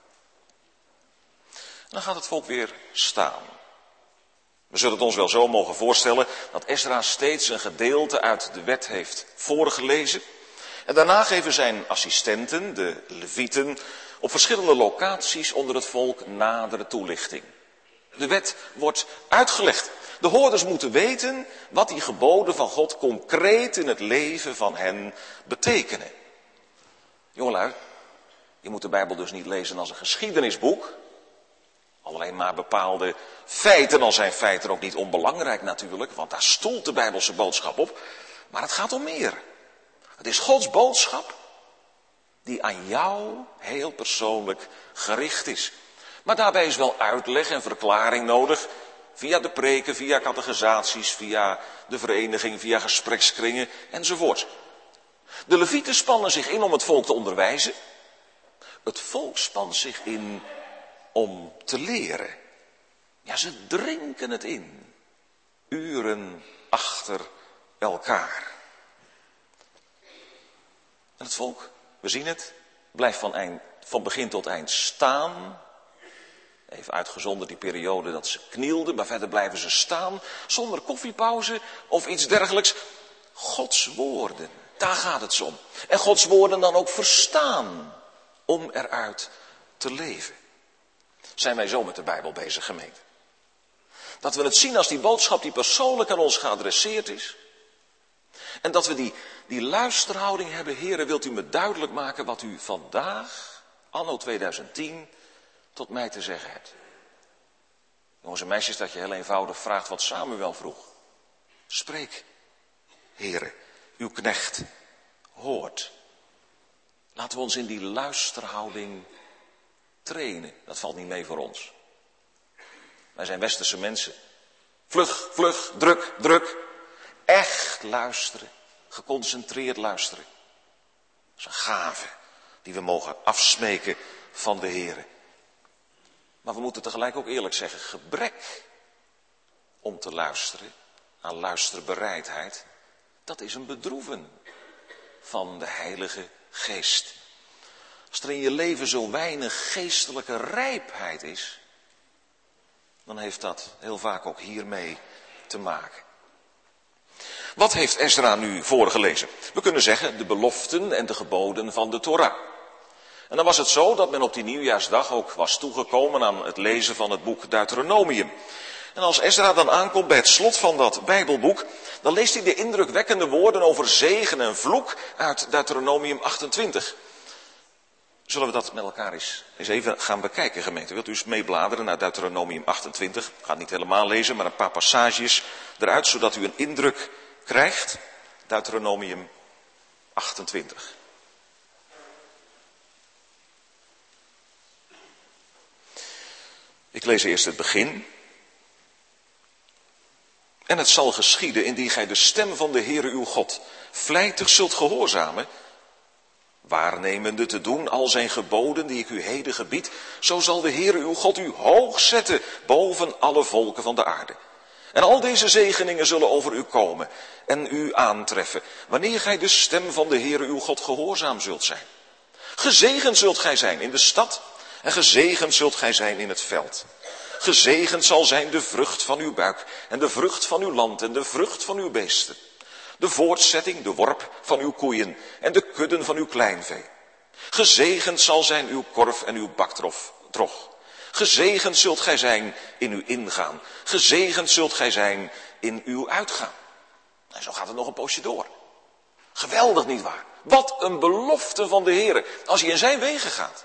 En dan gaat het volk weer staan. We zullen het ons wel zo mogen voorstellen dat Ezra steeds een gedeelte uit de wet heeft voorgelezen. En daarna geven zijn assistenten, de levieten, op verschillende locaties onder het volk nadere toelichting. De wet wordt uitgelegd. De hoorders moeten weten wat die geboden van God concreet in het leven van hen betekenen. Jongelui, je moet de Bijbel dus niet lezen als een geschiedenisboek. Alleen maar bepaalde feiten, al zijn feiten ook niet onbelangrijk natuurlijk, want daar stoelt de Bijbelse boodschap op. Maar het gaat om meer. Het is Gods boodschap die aan jou heel persoonlijk gericht is. Maar daarbij is wel uitleg en verklaring nodig. Via de preken, via catechisaties, via de vereniging, via gesprekskringen enzovoort. De levieten spannen zich in om het volk te onderwijzen. Het volk spant zich in om te leren. Ja, ze drinken het in. Uren achter elkaar. En het volk, we zien het, blijft van, eind, van begin tot eind staan. Even uitgezonderd die periode dat ze knielden, maar verder blijven ze staan. Zonder koffiepauze of iets dergelijks. Gods woorden, daar gaat het om. En Gods woorden dan ook verstaan om eruit te leven. Zijn wij zo met de Bijbel bezig, gemeente? Dat we het zien als die boodschap die persoonlijk aan ons geadresseerd is. En dat we die, die luisterhouding hebben. Heren, wilt u me duidelijk maken wat u vandaag, anno tweeduizend tien, tot mij te zeggen hebt. Jongens en meisjes, dat je heel eenvoudig vraagt wat Samuel vroeg. Spreek, Heren, uw knecht hoort. Laten we ons in die luisterhouding trainen. Dat valt niet mee voor ons. Wij zijn westerse mensen. Vlug, vlug, druk, druk. Echt luisteren. Geconcentreerd luisteren. Dat is een gave die we mogen afsmeken van de Heere. Maar we moeten tegelijk ook eerlijk zeggen, gebrek om te luisteren, aan luisterbereidheid, dat is een bedroeven van de Heilige Geest. Als er in je leven zo weinig geestelijke rijpheid is, dan heeft dat heel vaak ook hiermee te maken. Wat heeft Ezra nu voorgelezen? We kunnen zeggen de beloften en de geboden van de Torah. En dan was het zo dat men op die nieuwjaarsdag ook was toegekomen aan het lezen van het boek Deuteronomium. En als Ezra dan aankomt bij het slot van dat Bijbelboek, dan leest hij de indrukwekkende woorden over zegen en vloek uit Deuteronomium achtentwintig. Zullen we dat met elkaar eens, eens even gaan bekijken, gemeente? Wilt u eens meebladeren naar Deuteronomium achtentwintig? Ik ga het niet helemaal lezen, maar een paar passages eruit, zodat u een indruk krijgt. Deuteronomium achtentwintig. Ik lees eerst het begin. En het zal geschieden, indien gij de stem van de Heere uw God vlijtig zult gehoorzamen, waarnemende te doen al zijn geboden die ik u heden gebied, zo zal de Heere uw God u hoog zetten boven alle volken van de aarde. En al deze zegeningen zullen over u komen en u aantreffen, wanneer gij de stem van de Heere uw God gehoorzaam zult zijn. Gezegend zult gij zijn in de stad en gezegend zult gij zijn in het veld. Gezegend zal zijn de vrucht van uw buik en de vrucht van uw land en de vrucht van uw beesten. De voortzetting, de worp van uw koeien en de kudden van uw kleinvee. Gezegend zal zijn uw korf en uw baktrog. Gezegend zult gij zijn in uw ingaan. Gezegend zult gij zijn in uw uitgaan. En zo gaat het nog een poosje door. Geweldig, nietwaar? Wat een belofte van de Heere als hij in zijn wegen gaat.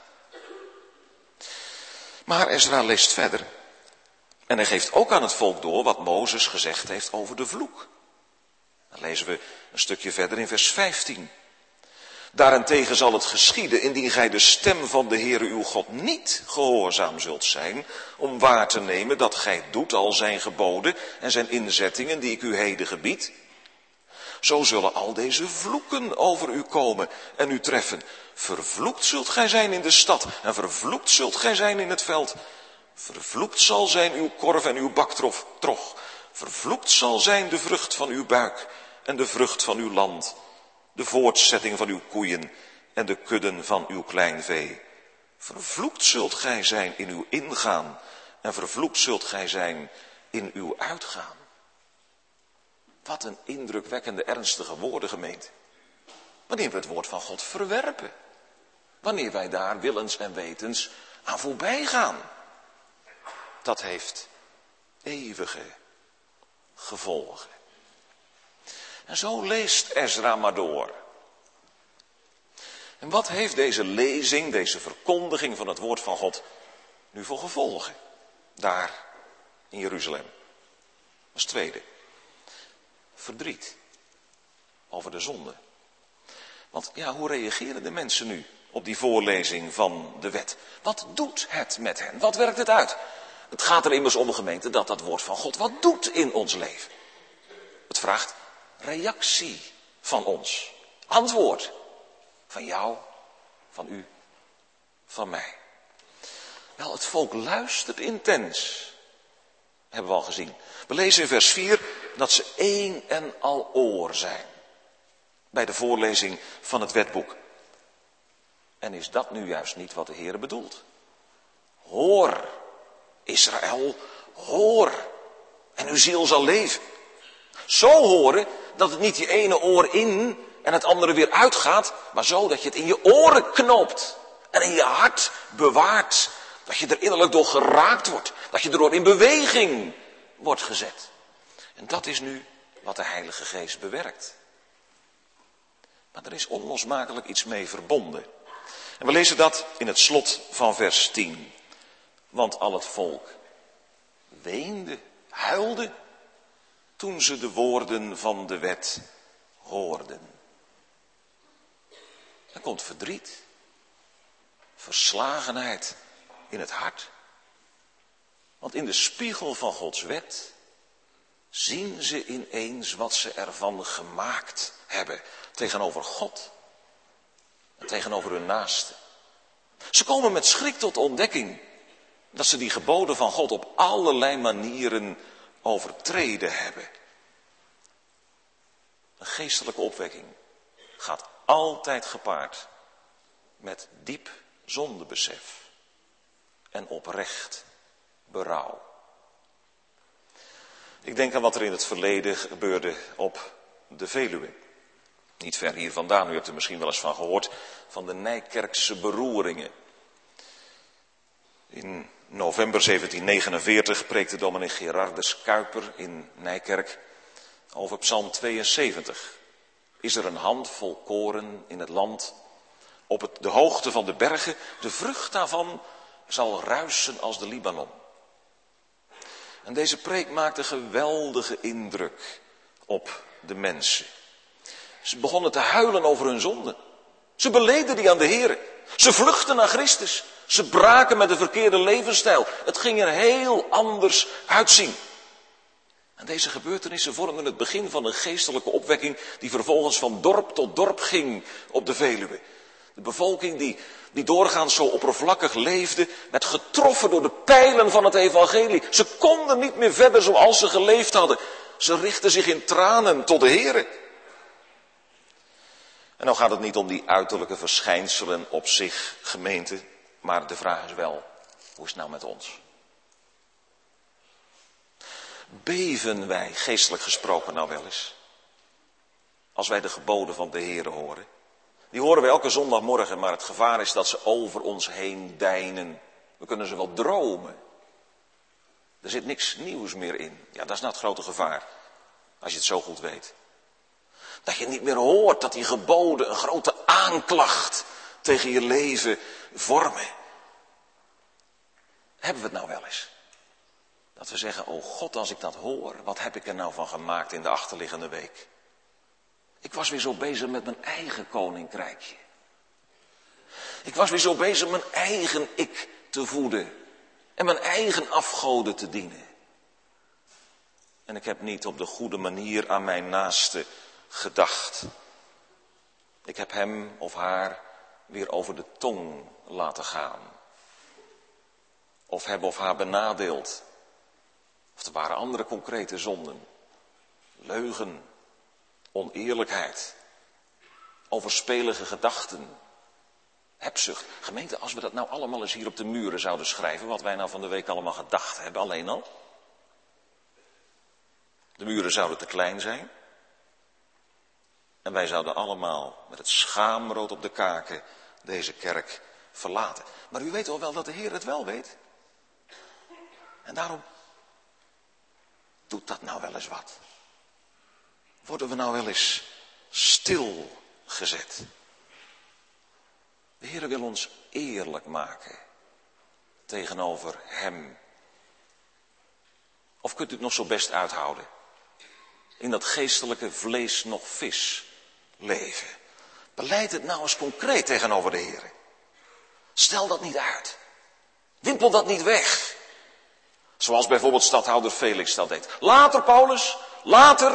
Maar Ezra leest verder. En hij geeft ook aan het volk door wat Mozes gezegd heeft over de vloek. Dan lezen we een stukje verder in vers vijftien. Daarentegen zal het geschieden, indien gij de stem van de Heere uw God niet gehoorzaam zult zijn, om waar te nemen dat gij doet al zijn geboden en zijn inzettingen die ik u heden gebied. Zo zullen al deze vloeken over u komen en u treffen. Vervloekt zult gij zijn in de stad en vervloekt zult gij zijn in het veld. Vervloekt zal zijn uw korf en uw baktrog. Vervloekt zal zijn de vrucht van uw buik en de vrucht van uw land. De voortzetting van uw koeien en de kudden van uw kleinvee. Vervloekt zult gij zijn in uw ingaan en vervloekt zult gij zijn in uw uitgaan. Wat een indrukwekkende, ernstige woorden, gemeente. Wanneer we het woord van God verwerpen. Wanneer wij daar willens en wetens aan voorbij gaan. Dat heeft eeuwige gevolgen. En zo leest Ezra maar door. En wat heeft deze lezing, deze verkondiging van het woord van God nu voor gevolgen? Daar in Jeruzalem. Als tweede. Verdriet over de zonde. Want ja, hoe reageren de mensen nu op die voorlezing van de wet? Wat doet het met hen? Wat werkt het uit? Het gaat er immers om, gemeente, dat dat woord van God wat doet in ons leven. Het vraagt reactie van ons. Antwoord van jou, van u, van mij. Wel, het volk luistert intens. Hebben we al gezien. We lezen in vers vier dat ze één en al oor zijn. Bij de voorlezing van het wetboek. En is dat nu juist niet wat de Heer bedoelt? Hoor, Israël, hoor. En uw ziel zal leven. Zo horen dat het niet je ene oor in en het andere weer uitgaat. Maar zo dat je het in je oren knoopt. En in je hart bewaart. Dat je er innerlijk door geraakt wordt. Dat je erdoor in beweging wordt gezet. En dat is nu wat de Heilige Geest bewerkt. Maar er is onlosmakelijk iets mee verbonden. En we lezen dat in het slot van vers tien. Want al het volk weende, huilde, toen ze de woorden van de wet hoorden. Er komt verdriet, verslagenheid in het hart. Want in de spiegel van Gods wet zien ze ineens wat ze ervan gemaakt hebben tegenover God en tegenover hun naasten. Ze komen met schrik tot ontdekking dat ze die geboden van God op allerlei manieren overtreden hebben. Een geestelijke opwekking gaat altijd gepaard met diep zondebesef en oprecht berouw. Ik denk aan wat er in het verleden gebeurde op de Veluwe. Niet ver hier vandaan, u hebt er misschien wel eens van gehoord, van de Nijkerkse beroeringen. In november zeventien negenenveertig preekte dominee Gerardus Kuiper in Nijkerk over Psalm tweeënzeventig. Is er een handvol koren in het land, op het, de hoogte van de bergen, de vrucht daarvan zal ruisen als de Libanon. En deze preek maakte geweldige indruk op de mensen. Ze begonnen te huilen over hun zonden. Ze beleden die aan de Heere. Ze vluchtten naar Christus. Ze braken met de verkeerde levensstijl. Het ging er heel anders uitzien. En deze gebeurtenissen vormden het begin van een geestelijke opwekking die vervolgens van dorp tot dorp ging op de Veluwe. De bevolking die, die doorgaans zo oppervlakkig leefde, werd getroffen door de pijlen van het evangelie. Ze konden niet meer verder zoals ze geleefd hadden. Ze richtten zich in tranen tot de Heere. En nou gaat het niet om die uiterlijke verschijnselen op zich, gemeente, maar de vraag is wel, hoe is het nou met ons? Beven wij, geestelijk gesproken nou wel eens, als wij de geboden van de Heere horen? Die horen we elke zondagmorgen, maar het gevaar is dat ze over ons heen deinen. We kunnen ze wel dromen. Er zit niks nieuws meer in. Ja, dat is nou het grote gevaar, als je het zo goed weet. Dat je niet meer hoort dat die geboden een grote aanklacht tegen je leven vormen. Hebben we het nou wel eens? Dat we zeggen, oh God, als ik dat hoor, wat heb ik er nou van gemaakt in de achterliggende week? Ik was weer zo bezig met mijn eigen koninkrijkje. Ik was weer zo bezig mijn eigen ik te voeden. En mijn eigen afgoden te dienen. En ik heb niet op de goede manier aan mijn naaste gedacht. Ik heb hem of haar weer over de tong laten gaan. Of hem of haar benadeeld. Of er waren andere concrete zonden. Leugen, oneerlijkheid, overspelige gedachten, hebzucht. Gemeente, als we dat nou allemaal eens hier op de muren zouden schrijven, wat wij nou van de week allemaal gedacht hebben, alleen al. De muren zouden te klein zijn. En wij zouden allemaal met het schaamrood op de kaken deze kerk verlaten. Maar u weet al wel dat de Heer het wel weet. En daarom doet dat nou wel eens wat. Worden we nou wel eens stilgezet. De Heer wil ons eerlijk maken tegenover hem. Of kunt u het nog zo best uithouden? In dat geestelijke vlees nog vis leven. Beleid het nou eens concreet tegenover de Heer. Stel dat niet uit. Wimpel dat niet weg. Zoals bijvoorbeeld stadhouder Felix dat deed. Later, Paulus, later.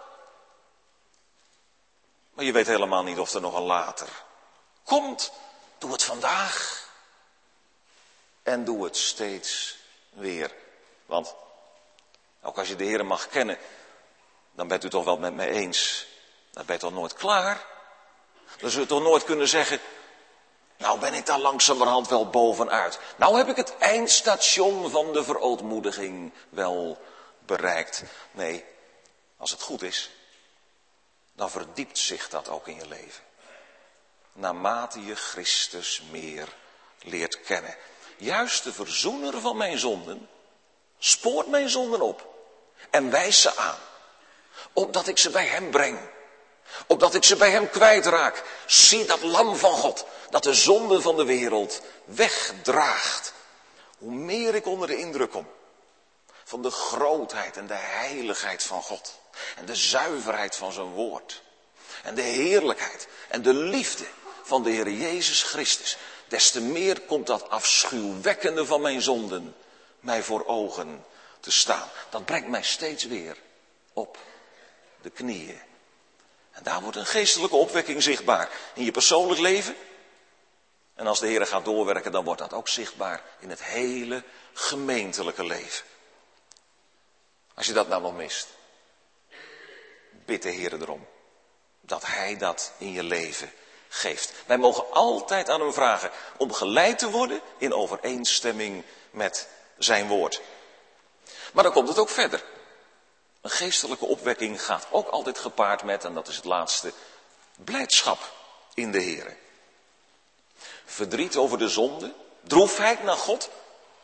Maar je weet helemaal niet of er nog een later komt. Doe het vandaag. En doe het steeds weer. Want ook als je de Heer mag kennen, dan bent u toch wel met mij eens. Dan ben je toch nooit klaar. Dan zul je toch nooit kunnen zeggen, nou ben ik daar langzamerhand wel bovenuit. Nou heb ik het eindstation van de verootmoediging wel bereikt. Nee, als het goed is, dan verdiept zich dat ook in je leven. Naarmate je Christus meer leert kennen. Juist de verzoener van mijn zonden spoort mijn zonden op en wijst ze aan. Opdat ik ze bij hem breng. Opdat ik ze bij hem kwijtraak. Zie dat lam van God, dat de zonden van de wereld wegdraagt. Hoe meer ik onder de indruk kom van de grootheid en de heiligheid van God. En de zuiverheid van zijn woord. En de heerlijkheid en de liefde van de Heer Jezus Christus. Des te meer komt dat afschuwwekkende van mijn zonden mij voor ogen te staan. Dat brengt mij steeds weer op de knieën. En daar wordt een geestelijke opwekking zichtbaar in je persoonlijk leven. En als de Heer gaat doorwerken, dan wordt dat ook zichtbaar in het hele gemeentelijke leven. Als je dat nou nog mist, bid de Heer erom dat Hij dat in je leven geeft. Wij mogen altijd aan hem vragen om geleid te worden in overeenstemming met zijn woord. Maar dan komt het ook verder. Een geestelijke opwekking gaat ook altijd gepaard met, en dat is het laatste, blijdschap in de Heer. Verdriet over de zonde, droefheid naar God,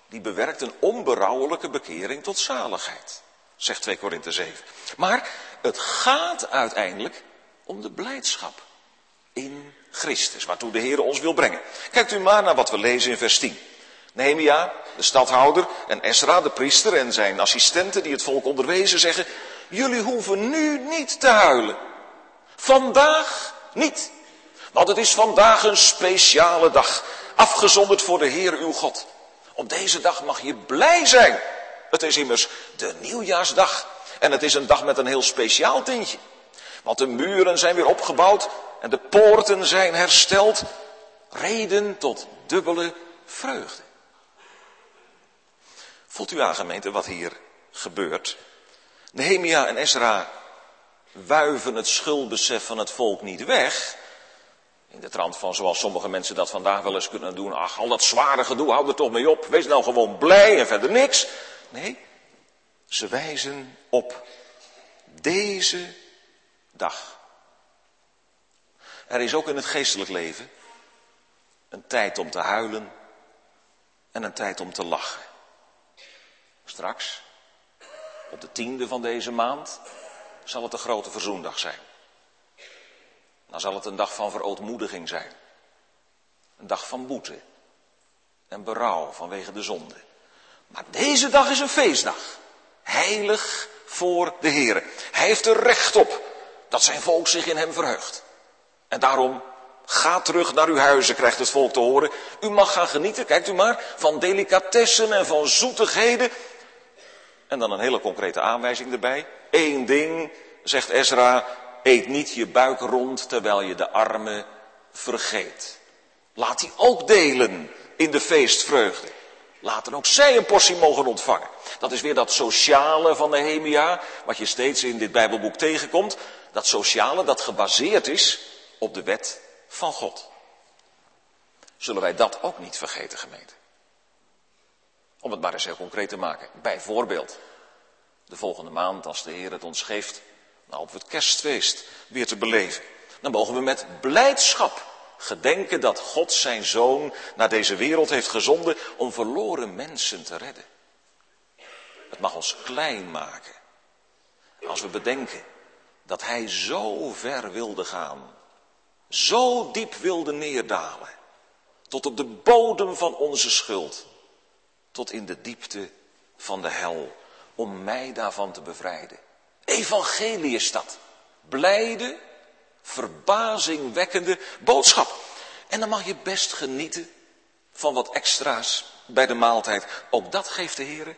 Die bewerkt een onberouwelijke bekering tot zaligheid, zegt twee Korinthe zeven. Maar het gaat uiteindelijk om de blijdschap in Christus, waartoe de Heer ons wil brengen. Kijkt u maar naar wat we lezen in vers tien. Nehemia, de stadhouder, en Esra, de priester, en zijn assistenten die het volk onderwezen zeggen: jullie hoeven nu niet te huilen. Vandaag niet. Want het is vandaag een speciale dag, afgezonderd voor de Heer uw God. Op deze dag mag je blij zijn. Het is immers de nieuwjaarsdag. En het is een dag met een heel speciaal tintje. Want de muren zijn weer opgebouwd en de poorten zijn hersteld. Reden tot dubbele vreugde. Voelt u aan, gemeente, wat hier gebeurt? Nehemia en Esra wuiven het schuldbesef van het volk niet weg. In de trant van zoals sommige mensen dat vandaag wel eens kunnen doen. Ach, al dat zware gedoe, hou er toch mee op. Wees nou gewoon blij en verder niks. Nee, ze wijzen op deze dag. Er is ook in het geestelijk leven een tijd om te huilen en een tijd om te lachen. Straks, op de tiende van deze maand, zal het de grote verzoendag zijn. Dan zal het een dag van verootmoediging zijn. Een dag van boete en berouw vanwege de zonde. Maar deze dag is een feestdag. Heilig voor de Heere. Hij heeft er recht op dat zijn volk zich in hem verheugt. En daarom, ga terug naar uw huizen, krijgt het volk te horen. U mag gaan genieten, kijkt u maar, van delicatessen en van zoetigheden. En dan een hele concrete aanwijzing erbij. Eén ding, zegt Esra, eet niet je buik rond terwijl je de armen vergeet. Laat die ook delen in de feestvreugde. Laten ook zij een portie mogen ontvangen. Dat is weer dat sociale van Nehemia, wat je steeds in dit Bijbelboek tegenkomt. Dat sociale dat gebaseerd is op de wet van God. Zullen wij dat ook niet vergeten, gemeente? Om het maar eens heel concreet te maken. Bijvoorbeeld, de volgende maand, als de Heer het ons geeft, nou op het kerstfeest weer te beleven. Dan mogen we met blijdschap gedenken dat God zijn Zoon naar deze wereld heeft gezonden om verloren mensen te redden. Het mag ons klein maken als we bedenken dat Hij zo ver wilde gaan, zo diep wilde neerdalen, tot op de bodem van onze schuld, tot in de diepte van de hel, om mij daarvan te bevrijden. Evangelie is dat. Blijde, verbazingwekkende boodschap. En dan mag je best genieten van wat extra's bij de maaltijd. Ook dat geeft de Heer.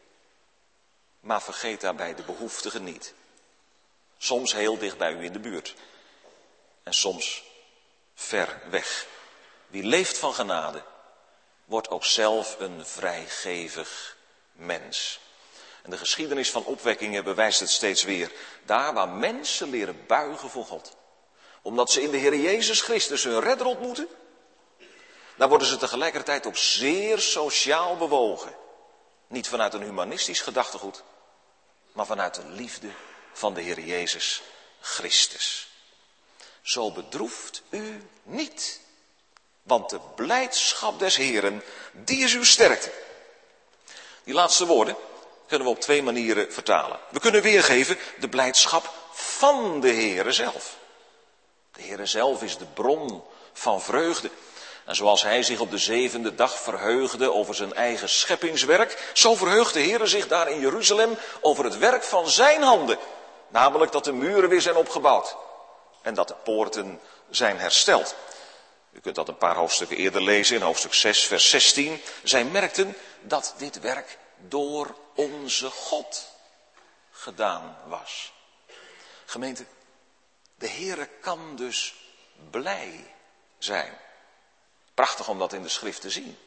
Maar vergeet daarbij de behoeftigen niet. Soms heel dicht bij u in de buurt. En soms ver weg. Wie leeft van genade, wordt ook zelf een vrijgevig mens. En de geschiedenis van opwekkingen bewijst het steeds weer. Daar waar mensen leren buigen voor God, omdat ze in de Heer Jezus Christus hun redder ontmoeten, daar worden ze tegelijkertijd ook zeer sociaal bewogen. Niet vanuit een humanistisch gedachtegoed, maar vanuit de liefde van de Heer Jezus Christus. Zo bedroeft u niet, want de blijdschap des Heeren, die is uw sterkte. Die laatste woorden kunnen we op twee manieren vertalen. We kunnen weergeven de blijdschap van de Heere zelf. De Heere zelf is de bron van vreugde. En zoals Hij zich op de zevende dag verheugde over zijn eigen scheppingswerk, zo verheugt de Heere zich daar in Jeruzalem over het werk van zijn handen. Namelijk dat de muren weer zijn opgebouwd en dat de poorten zijn hersteld. U kunt dat een paar hoofdstukken eerder lezen in hoofdstuk zes, vers zestien. Zij merkten dat dit werk door onze God gedaan was. Gemeente, de Heere kan dus blij zijn. Prachtig om dat in de schrift te zien.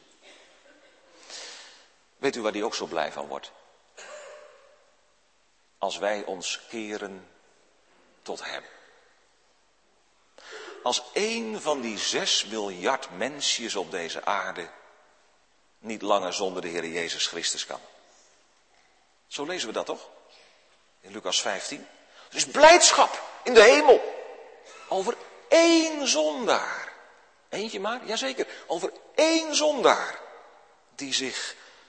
Weet u waar die ook zo blij van wordt? Als wij ons keren tot Hem. Als één van die zes miljard mensjes op deze aarde niet langer zonder de Heer Jezus Christus kan. Zo lezen we dat toch? In Lucas vijftien. Er is blijdschap in de hemel over één zondaar. Eentje maar? Jazeker. Over één zondaar die zich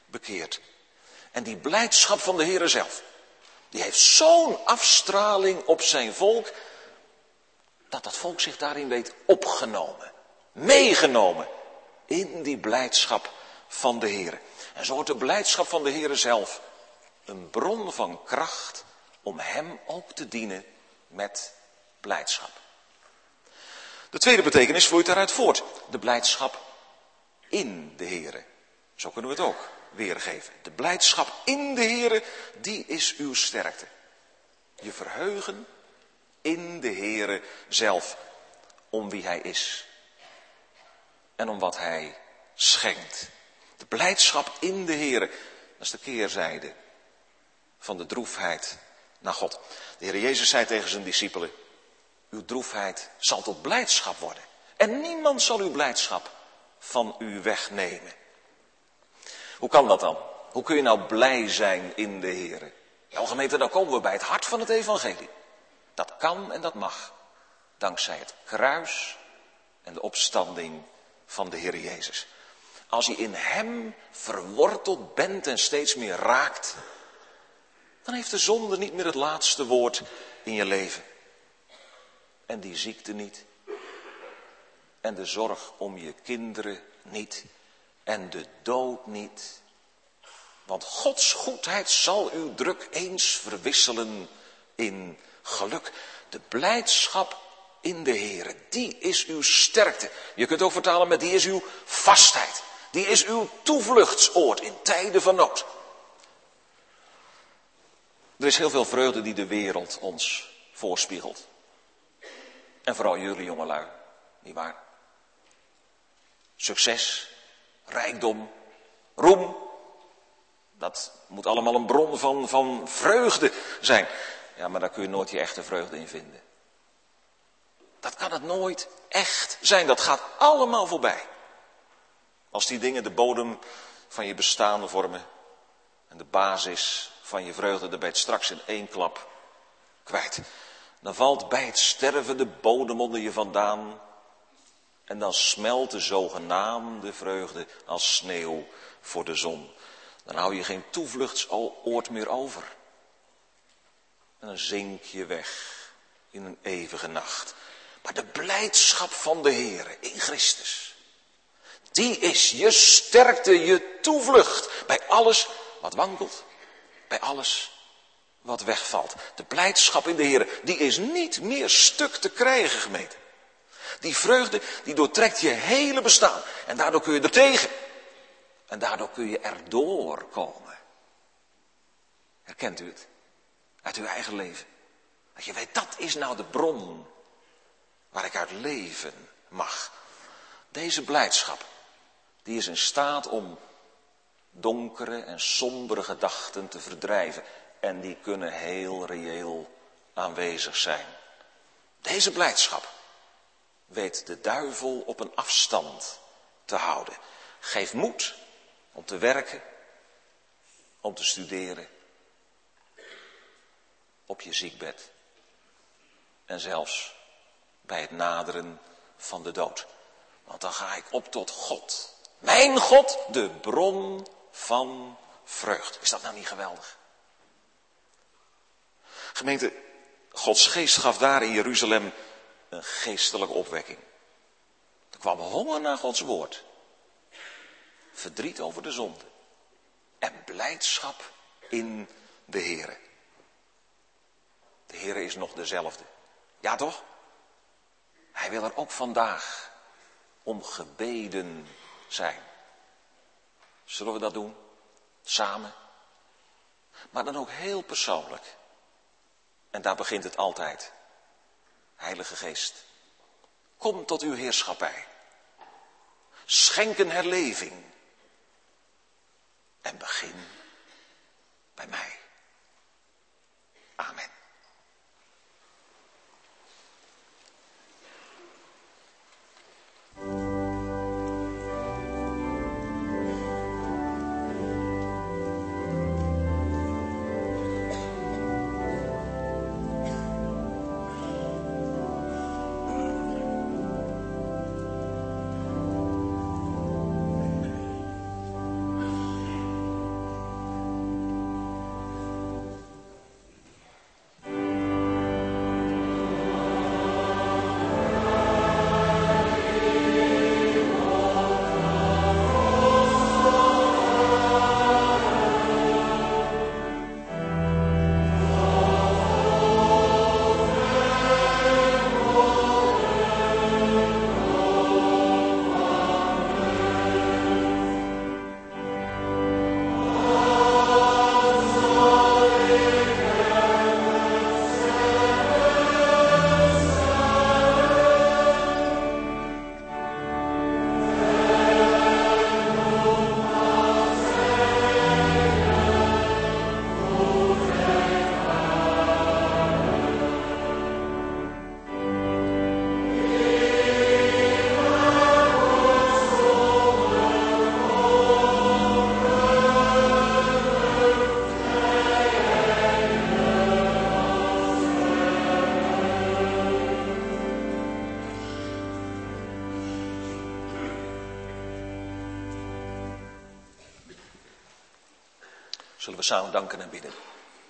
bekeert. En die blijdschap van de Heere zelf, die heeft zo'n afstraling op zijn volk, dat dat volk zich daarin weet opgenomen, meegenomen in die blijdschap van de Heere. En zo wordt de blijdschap van de Heere zelf een bron van kracht om hem ook te dienen met blijdschap. De tweede betekenis vloeit daaruit voort. De blijdschap in de Heere. Zo kunnen we het ook weergeven. De blijdschap in de Heere, die is uw sterkte. Je verheugen in de Heere zelf. Om wie hij is. En om wat hij schenkt. De blijdschap in de Heere. Dat is de keerzijde van de droefheid naar God. De Heer Jezus zei tegen zijn discipelen: uw droefheid zal tot blijdschap worden. En niemand zal uw blijdschap van u wegnemen. Hoe kan dat dan? Hoe kun je nou blij zijn in de Heere? Nou gemeente, dan komen we bij het hart van het evangelie. Dat kan en dat mag. Dankzij het kruis en de opstanding van de Heer Jezus. Als je in hem verworteld bent en steeds meer raakt, dan heeft de zonde niet meer het laatste woord in je leven. En die ziekte niet. En de zorg om je kinderen niet. En de dood niet. Want Gods goedheid zal uw druk eens verwisselen in geluk. De blijdschap in de Heere, die is uw sterkte. Je kunt ook vertalen met die is uw vastheid. Die is uw toevluchtsoord in tijden van nood. Er is heel veel vreugde die de wereld ons voorspiegelt. En vooral jullie jongelui, nietwaar? Succes, rijkdom, roem. Dat moet allemaal een bron van, van vreugde zijn. Ja, maar daar kun je nooit je echte vreugde in vinden. Dat kan het nooit echt zijn. Dat gaat allemaal voorbij. Als die dingen de bodem van je bestaan vormen. En de basis van je vreugde, dan ben je het straks in één klap kwijt. Dan valt bij het sterven de bodem onder je vandaan. En dan smelt de zogenaamde vreugde als sneeuw voor de zon. Dan hou je geen toevluchtsoord meer over. En dan zink je weg in een eeuwige nacht. Maar de blijdschap van de Heere in Christus, die is je sterkte, je toevlucht bij alles wat wankelt, bij alles wat wegvalt. De blijdschap in de Heere, die is niet meer stuk te krijgen, gemeente. Die vreugde, die doortrekt je hele bestaan. En daardoor kun je er tegen. En daardoor kun je erdoor komen. Herkent u het? Uit uw eigen leven. Dat je weet, dat is nou de bron waar ik uit leven mag. Deze blijdschap, die is in staat om donkere en sombere gedachten te verdrijven. En die kunnen heel reëel aanwezig zijn. Deze blijdschap weet de duivel op een afstand te houden. Geef moed om te werken, om te studeren, op je ziekbed en zelfs bij het naderen van de dood. Want dan ga ik op tot God. Mijn God, de bron van vreugd. Is dat nou niet geweldig? Gemeente, Gods geest gaf daar in Jeruzalem een geestelijke opwekking. Er kwam honger naar Gods woord. Verdriet over de zonde. En blijdschap in de Heere. De Heere is nog dezelfde. Ja toch? Hij wil er ook vandaag om gebeden zijn. Zullen we dat doen? Samen. Maar dan ook heel persoonlijk. En daar begint het altijd. Heilige Geest, kom tot uw heerschappij. Schenk een herleving. En begin bij mij. Amen. Zullen we samen danken en bidden.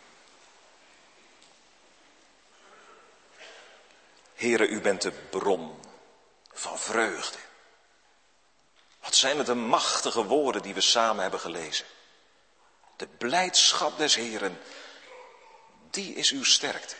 Heere, u bent de bron van vreugde. Wat zijn het de machtige woorden die we samen hebben gelezen. De blijdschap des Heeren, die is uw sterkte.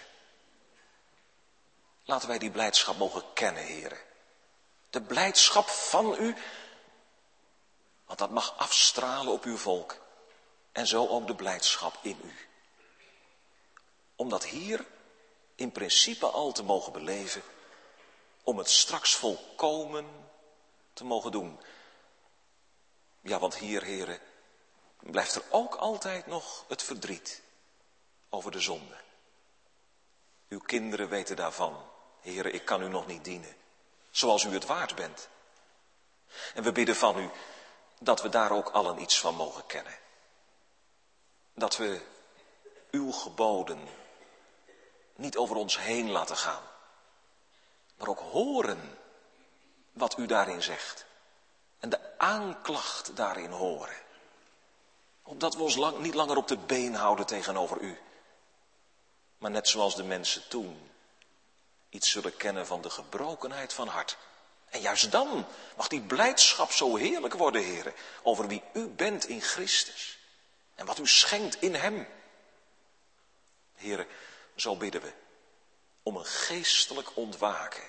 Laten wij die blijdschap mogen kennen, Heere. De blijdschap van u, want dat mag afstralen op uw volk. En zo ook de blijdschap in u. Om dat hier in principe al te mogen beleven, om het straks volkomen te mogen doen. Ja, want hier, Heere, blijft er ook altijd nog het verdriet over de zonde. Uw kinderen weten daarvan. Heere, ik kan u nog niet dienen, zoals u het waard bent. En we bidden van u dat we daar ook allen iets van mogen kennen. Dat we uw geboden niet over ons heen laten gaan, maar ook horen wat u daarin zegt. En de aanklacht daarin horen. Opdat we ons lang, niet langer op de been houden tegenover u. Maar net zoals de mensen toen iets zullen kennen van de gebrokenheid van hart. En juist dan mag die blijdschap zo heerlijk worden, Heere, over wie u bent in Christus. En wat u schenkt in hem. Heere, zo bidden we om een geestelijk ontwaken.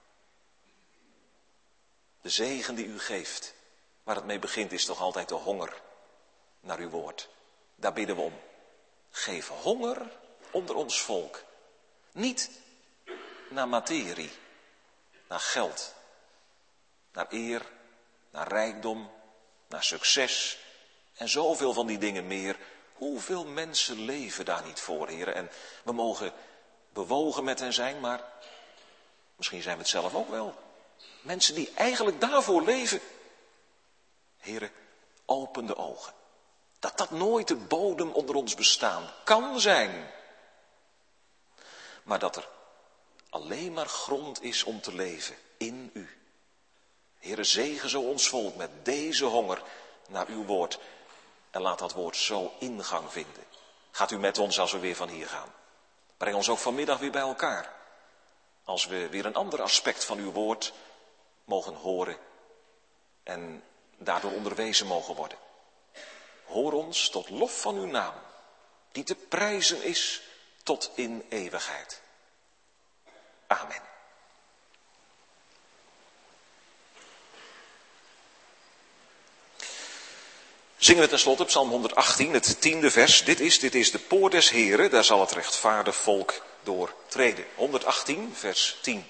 De zegen die u geeft, waar het mee begint, is toch altijd de honger naar uw woord. Daar bidden we om. Geef honger onder ons volk. Niet naar materie, naar geld, naar eer, naar rijkdom, naar succes en zoveel van die dingen meer. Hoeveel mensen leven daar niet voor, Heer? En we mogen bewogen met hen zijn, maar misschien zijn we het zelf ook wel. Mensen die eigenlijk daarvoor leven. Heere, open de ogen. Dat dat nooit de bodem onder ons bestaan kan zijn. Maar dat er alleen maar grond is om te leven in u. Heere, zegen zo ons volk met deze honger naar uw woord. En laat dat woord zo ingang vinden. Gaat u met ons als we weer van hier gaan. Breng ons ook vanmiddag weer bij elkaar. Als we weer een ander aspect van uw woord mogen horen en daardoor onderwezen mogen worden. Hoor ons tot lof van uw naam, die te prijzen is tot in eeuwigheid. Amen. Zingen we tenslotte Psalm honderdachttien, het tiende vers. Dit is, dit is de poort des Heren, daar zal het rechtvaardig volk door treden. honderdachttien, vers tien.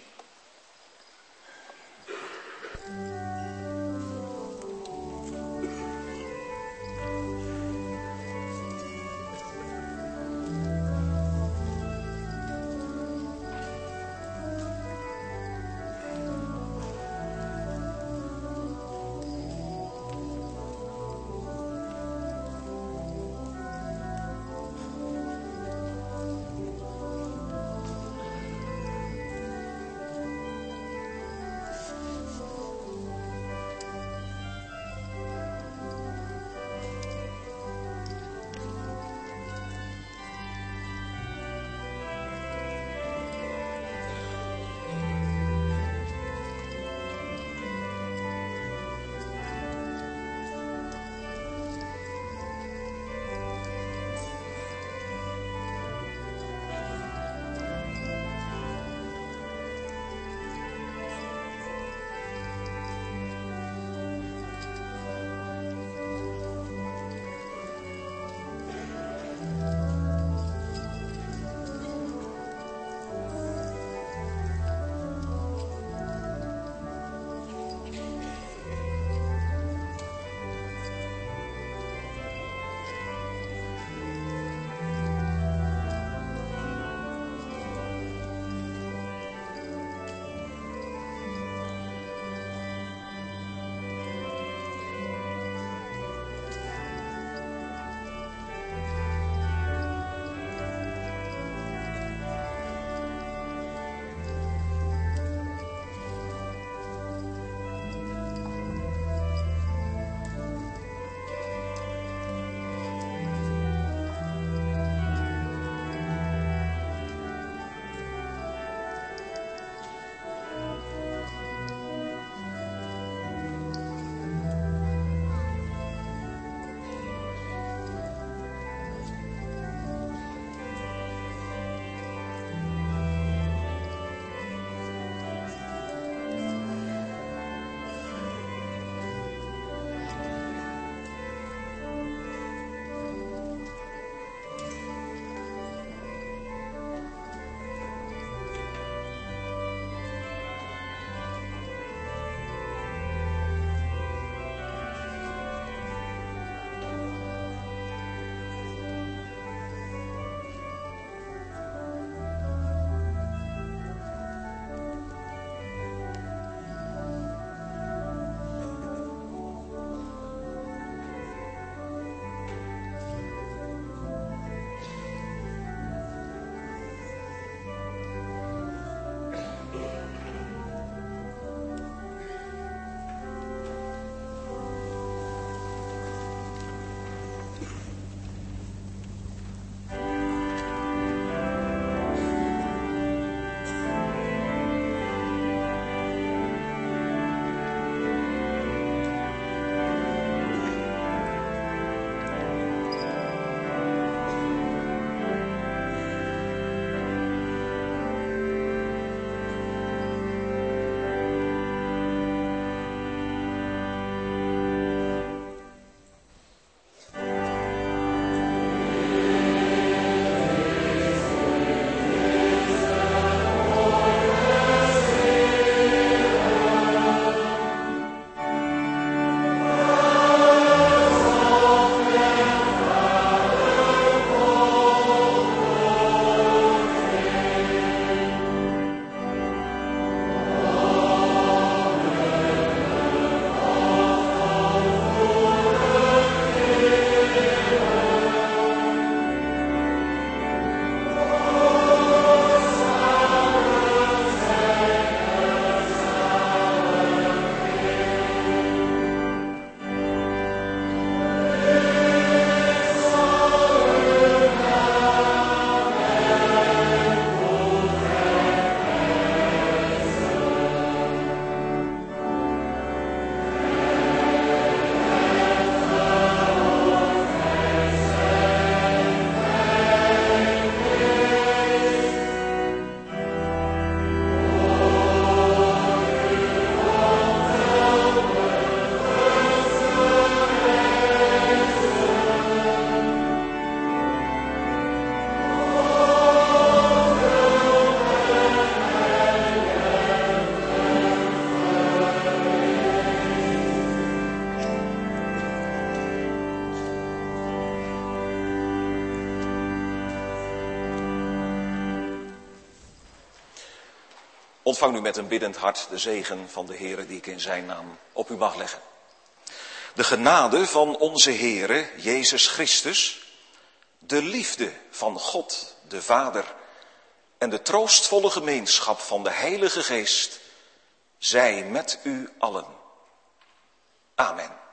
Ontvang nu met een biddend hart de zegen van de Heere die ik in zijn naam op u mag leggen. De genade van onze Heere Jezus Christus, de liefde van God de Vader en de troostvolle gemeenschap van de Heilige Geest zij met u allen. Amen.